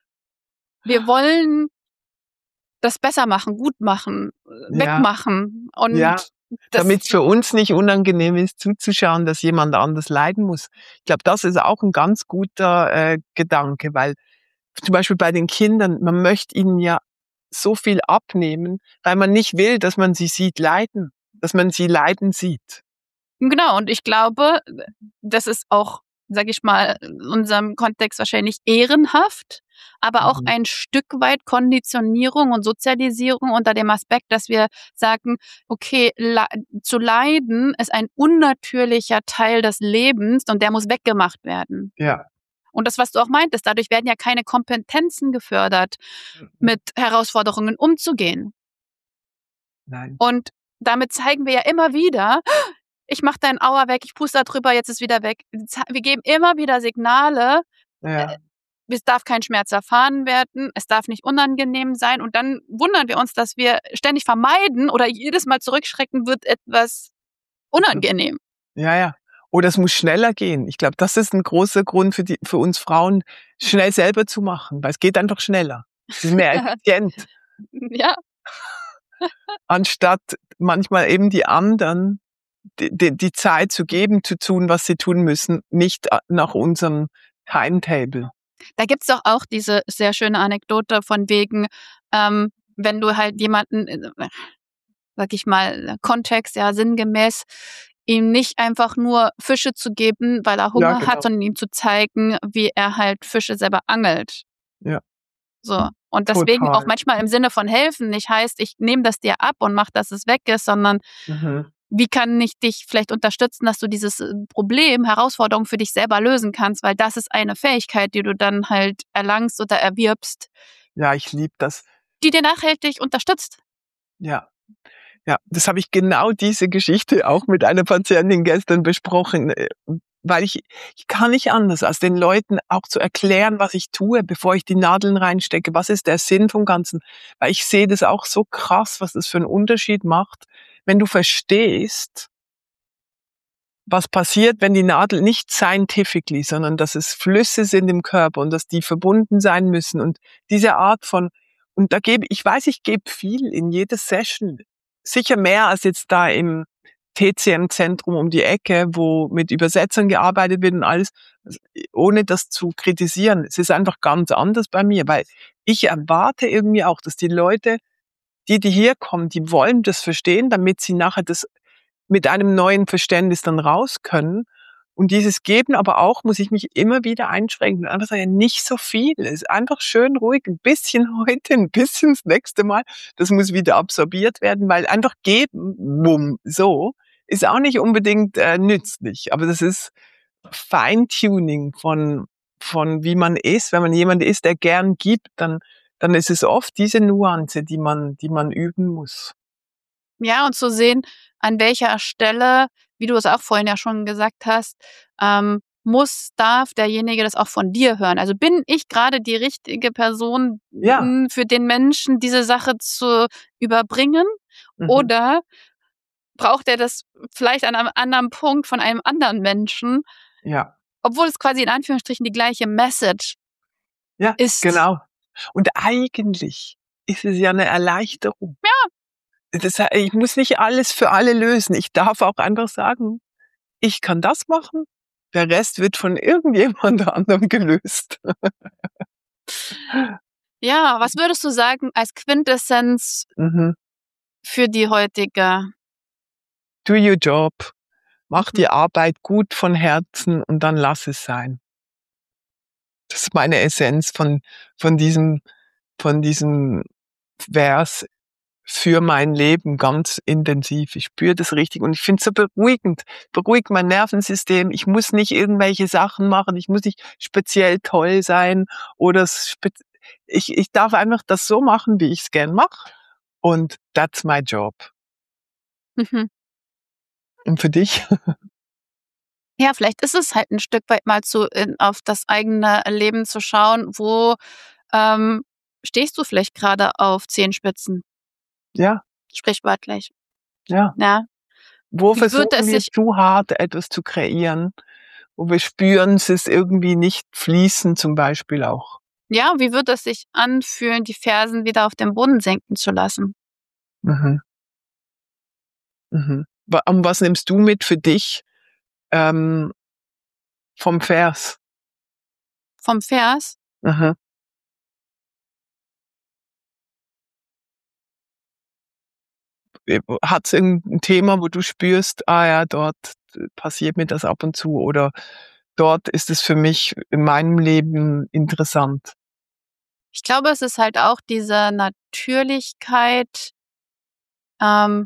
wollen das besser machen, gut machen, wegmachen. Und damit es für uns nicht unangenehm ist, zuzuschauen, dass jemand anders leiden muss. Ich glaube, das ist auch ein ganz guter Gedanke, weil zum Beispiel bei den Kindern, man möchte ihnen ja so viel abnehmen, weil man nicht will, dass man sie leiden sieht. Genau, und ich glaube, das ist auch, sage ich mal, in unserem Kontext wahrscheinlich ehrenhaft, aber auch ein Stück weit Konditionierung und Sozialisierung unter dem Aspekt, dass wir sagen, okay, zu leiden ist ein unnatürlicher Teil des Lebens und der muss weggemacht werden. Ja. Und das, was du auch meintest, dadurch werden ja keine Kompetenzen gefördert, mit Herausforderungen umzugehen. Nein. Und damit zeigen wir ja immer wieder, ich mache deinen Auer weg, ich puste da drüber, jetzt ist wieder weg. Wir geben immer wieder Signale, es darf kein Schmerz erfahren werden, es darf nicht unangenehm sein und dann wundern wir uns, dass wir ständig vermeiden oder jedes Mal zurückschrecken wird etwas unangenehm. Ja. Oder es muss schneller gehen. Ich glaube, das ist ein großer Grund für uns Frauen, schnell selber zu machen, weil es geht einfach schneller. Es ist mehr effizient. Ja. Anstatt manchmal eben die anderen die Zeit zu geben, zu tun, was sie tun müssen, nicht nach unserem Timetable. Da gibt's doch auch diese sehr schöne Anekdote von wegen, wenn du halt jemanden, sag ich mal, Kontext, ja, sinngemäß, ihm nicht einfach nur Fische zu geben, weil er Hunger hat, sondern ihm zu zeigen, wie er halt Fische selber angelt. Ja. So. Und deswegen auch manchmal im Sinne von helfen nicht heißt, ich nehme das dir ab und mach, dass es weg ist, sondern wie kann ich dich vielleicht unterstützen, dass du dieses Problem, Herausforderung für dich selber lösen kannst, weil das ist eine Fähigkeit, die du dann halt erlangst oder erwirbst. Ja, ich liebe das. Die dir nachhaltig unterstützt. Ja, das habe ich genau diese Geschichte auch mit einer Patientin gestern besprochen, weil ich kann nicht anders, als den Leuten auch zu erklären, was ich tue, bevor ich die Nadeln reinstecke. Was ist der Sinn vom Ganzen? Weil ich sehe das auch so krass, was das für einen Unterschied macht, wenn du verstehst, was passiert, wenn die Nadel nicht scientifically, sondern dass es Flüsse sind im Körper und dass die verbunden sein müssen und diese Art von, und ich gebe viel in jede Session, sicher mehr als jetzt da im TCM-Zentrum um die Ecke, wo mit Übersetzern gearbeitet wird und alles, ohne das zu kritisieren. Es ist einfach ganz anders bei mir, weil ich erwarte irgendwie auch, dass die Leute, die hier kommen, die wollen das verstehen, damit sie nachher das mit einem neuen Verständnis dann raus können. Und dieses Geben aber auch, muss ich mich immer wieder einschränken. Einfach sagen, nicht so viel. Es ist einfach schön ruhig. Ein bisschen heute, ein bisschen das nächste Mal. Das muss wieder absorbiert werden, weil einfach geben, bumm, so, ist auch nicht unbedingt nützlich. Aber das ist Feintuning von wie man ist. Wenn man jemand ist, der gern gibt, dann ist es oft diese Nuance, die man üben muss. Ja, und zu sehen, an welcher Stelle, wie du es auch vorhin ja schon gesagt hast, darf derjenige das auch von dir hören. Also bin ich gerade die richtige Person, Ja. für den Menschen diese Sache zu überbringen? Mhm. Oder braucht er das vielleicht an einem anderen Punkt von einem anderen Menschen, Ja. obwohl es quasi in Anführungsstrichen die gleiche Message Ja, ist? genau. Und eigentlich ist es ja eine Erleichterung. Ich muss nicht alles für alle lösen. Ich darf auch einfach sagen, ich kann das machen, der Rest wird von irgendjemand anderem gelöst. Ja, was würdest du sagen als Quintessenz Mhm. für die heutige? Do your job. Mach Mhm. die Arbeit gut von Herzen und dann lass es sein. Das ist meine Essenz von diesem Vers für mein Leben ganz intensiv. Ich spüre das richtig und ich finde es so beruhigend. Beruhigt mein Nervensystem. Ich muss nicht irgendwelche Sachen machen. Ich muss nicht speziell toll sein oder ich darf einfach das so machen, wie ich es gern mache. Und that's my job. Mhm. Und für dich? Ja, vielleicht ist es halt ein Stück weit mal auf das eigene Leben zu schauen, wo, stehst du vielleicht gerade auf Zehenspitzen, Ja, sprichwörtlich, ja. ja? Wo Wie würde versuchen es wir sich zu hart etwas zu kreieren? Wo wir spüren, es ist irgendwie nicht fließend zum Beispiel auch. wie würde es sich anfühlen, die Fersen wieder auf den Boden sinken zu lassen? Mhm. Mhm. Was nimmst du mit für dich ähm, vom Vers? Vom Vers? Mhm. Hat es irgendein Thema, wo du spürst, ah ja, dort passiert mir das ab und zu oder dort ist es für mich in meinem Leben interessant? Ich glaube, es ist halt auch diese Natürlichkeit, ähm,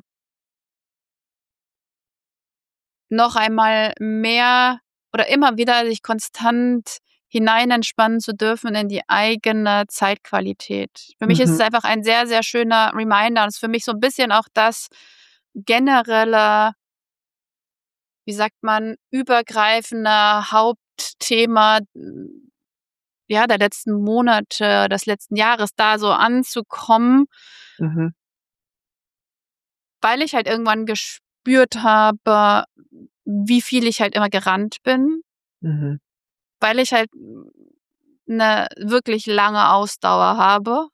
noch einmal mehr oder immer wieder sich konstant hinein entspannen zu dürfen in die eigene Zeitqualität. Für mich ist es Mhm. einfach ein sehr, sehr schöner Reminder und ist für mich so ein bisschen auch das generelle, wie sagt man, übergreifende Hauptthema, ja, der letzten Monate, des letzten Jahres, da so anzukommen, Mhm. weil ich halt irgendwann gespürt habe, wie viel ich halt immer gerannt bin, Mhm. weil ich halt 'ne wirklich lange Ausdauer habe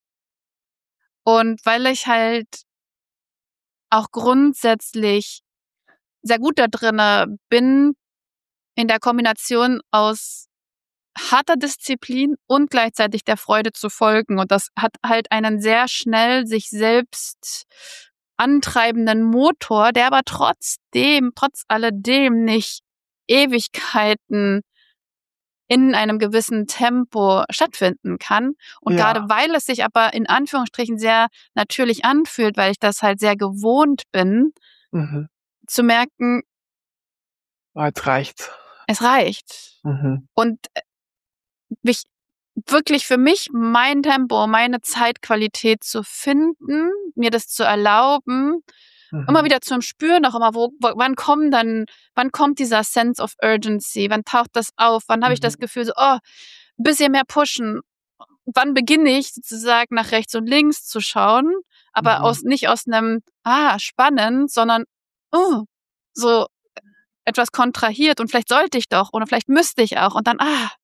und weil ich halt auch grundsätzlich sehr gut da drinne bin, in der Kombination aus harter Disziplin und gleichzeitig der Freude zu folgen. Und das hat halt einen sehr schnell sich selbst antreibenden Motor, der aber trotz alledem nicht Ewigkeiten in einem gewissen Tempo stattfinden kann. Und gerade Ja. weil es sich aber in Anführungsstrichen sehr natürlich anfühlt, weil ich das halt sehr gewohnt bin, Mhm. zu merken, Ah, jetzt reicht's. es reicht. Mhm. Und mich wirklich für mich mein Tempo, meine Zeitqualität zu finden, mir das zu erlauben, immer Mhm. wieder zum Spüren, auch immer, wann kommt dieser Sense of Urgency, wann taucht das auf, wann habe ich das Mhm. Gefühl so, oh, ein bisschen mehr pushen, wann beginne ich sozusagen nach rechts und links zu schauen, aber Mhm. nicht aus einem, spannend, sondern, oh, so etwas kontrahiert und vielleicht sollte ich doch oder vielleicht müsste ich auch und dann,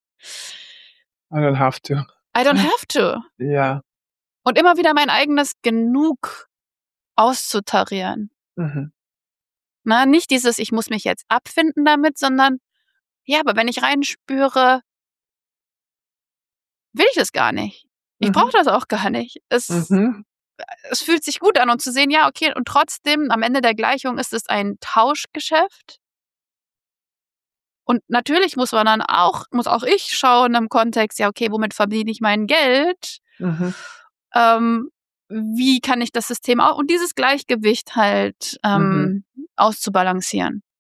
I don't have to. I don't have to. Ja. Und immer wieder mein eigenes Genug auszutarieren. Mhm. Na, nicht dieses, ich muss mich jetzt abfinden damit, sondern ja, aber wenn ich reinspüre, will ich das gar nicht. Ich brauche Mhm. das auch gar nicht. Mhm. Es fühlt sich gut an und zu sehen, ja, okay, und trotzdem am Ende der Gleichung ist es ein Tauschgeschäft. Und natürlich muss auch ich schauen im Kontext, ja, okay, womit verdiene ich mein Geld? Wie kann ich das System auch und dieses Gleichgewicht halt auszubalancieren.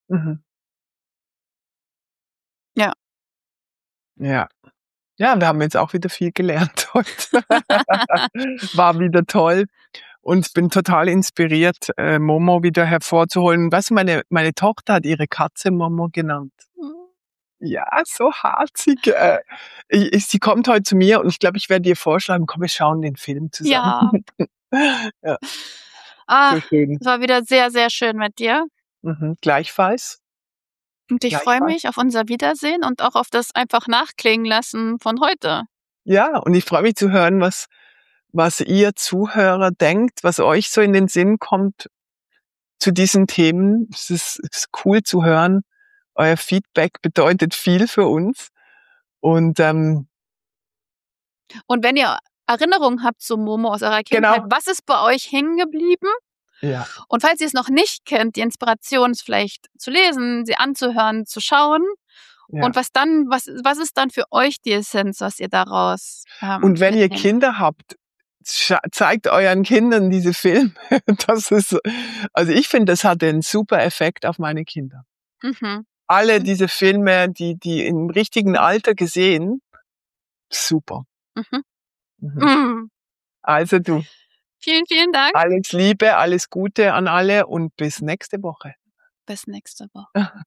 Ja. Ja. Ja, wir haben jetzt auch wieder viel gelernt heute. War wieder toll. Und bin total inspiriert, Momo wieder hervorzuholen. Weißt du, meine Tochter hat ihre Katze Momo genannt. Ja, so harzig. Sie kommt heute zu mir und ich glaube, ich werde ihr vorschlagen, komm, wir schauen den Film zusammen. Ja. So schön. Es war wieder sehr, sehr schön mit dir. Gleichfalls. Und ich freue mich auf unser Wiedersehen und auch auf das einfach nachklingen lassen von heute. Ja, und ich freue mich zu hören, was ihr Zuhörer denkt, was euch so in den Sinn kommt zu diesen Themen. Es ist cool zu hören. Euer Feedback bedeutet viel für uns. Und wenn ihr Erinnerungen habt zu Momo aus eurer Kindheit, was ist bei euch hängen geblieben? Ja. Und falls ihr es noch nicht kennt, die Inspiration ist vielleicht zu lesen, sie anzuhören, zu schauen. Ja. Und was ist dann für euch die Essenz, was ihr daraus und wenn ihr Kinder habt, zeigt euren Kindern diese Filme. Also ich finde, das hatte einen super Effekt auf meine Kinder. Alle diese Filme, die im richtigen Alter gesehen, super. Also du. Vielen, vielen Dank. Alles Liebe, alles Gute an alle und bis nächste Woche. Bis nächste Woche.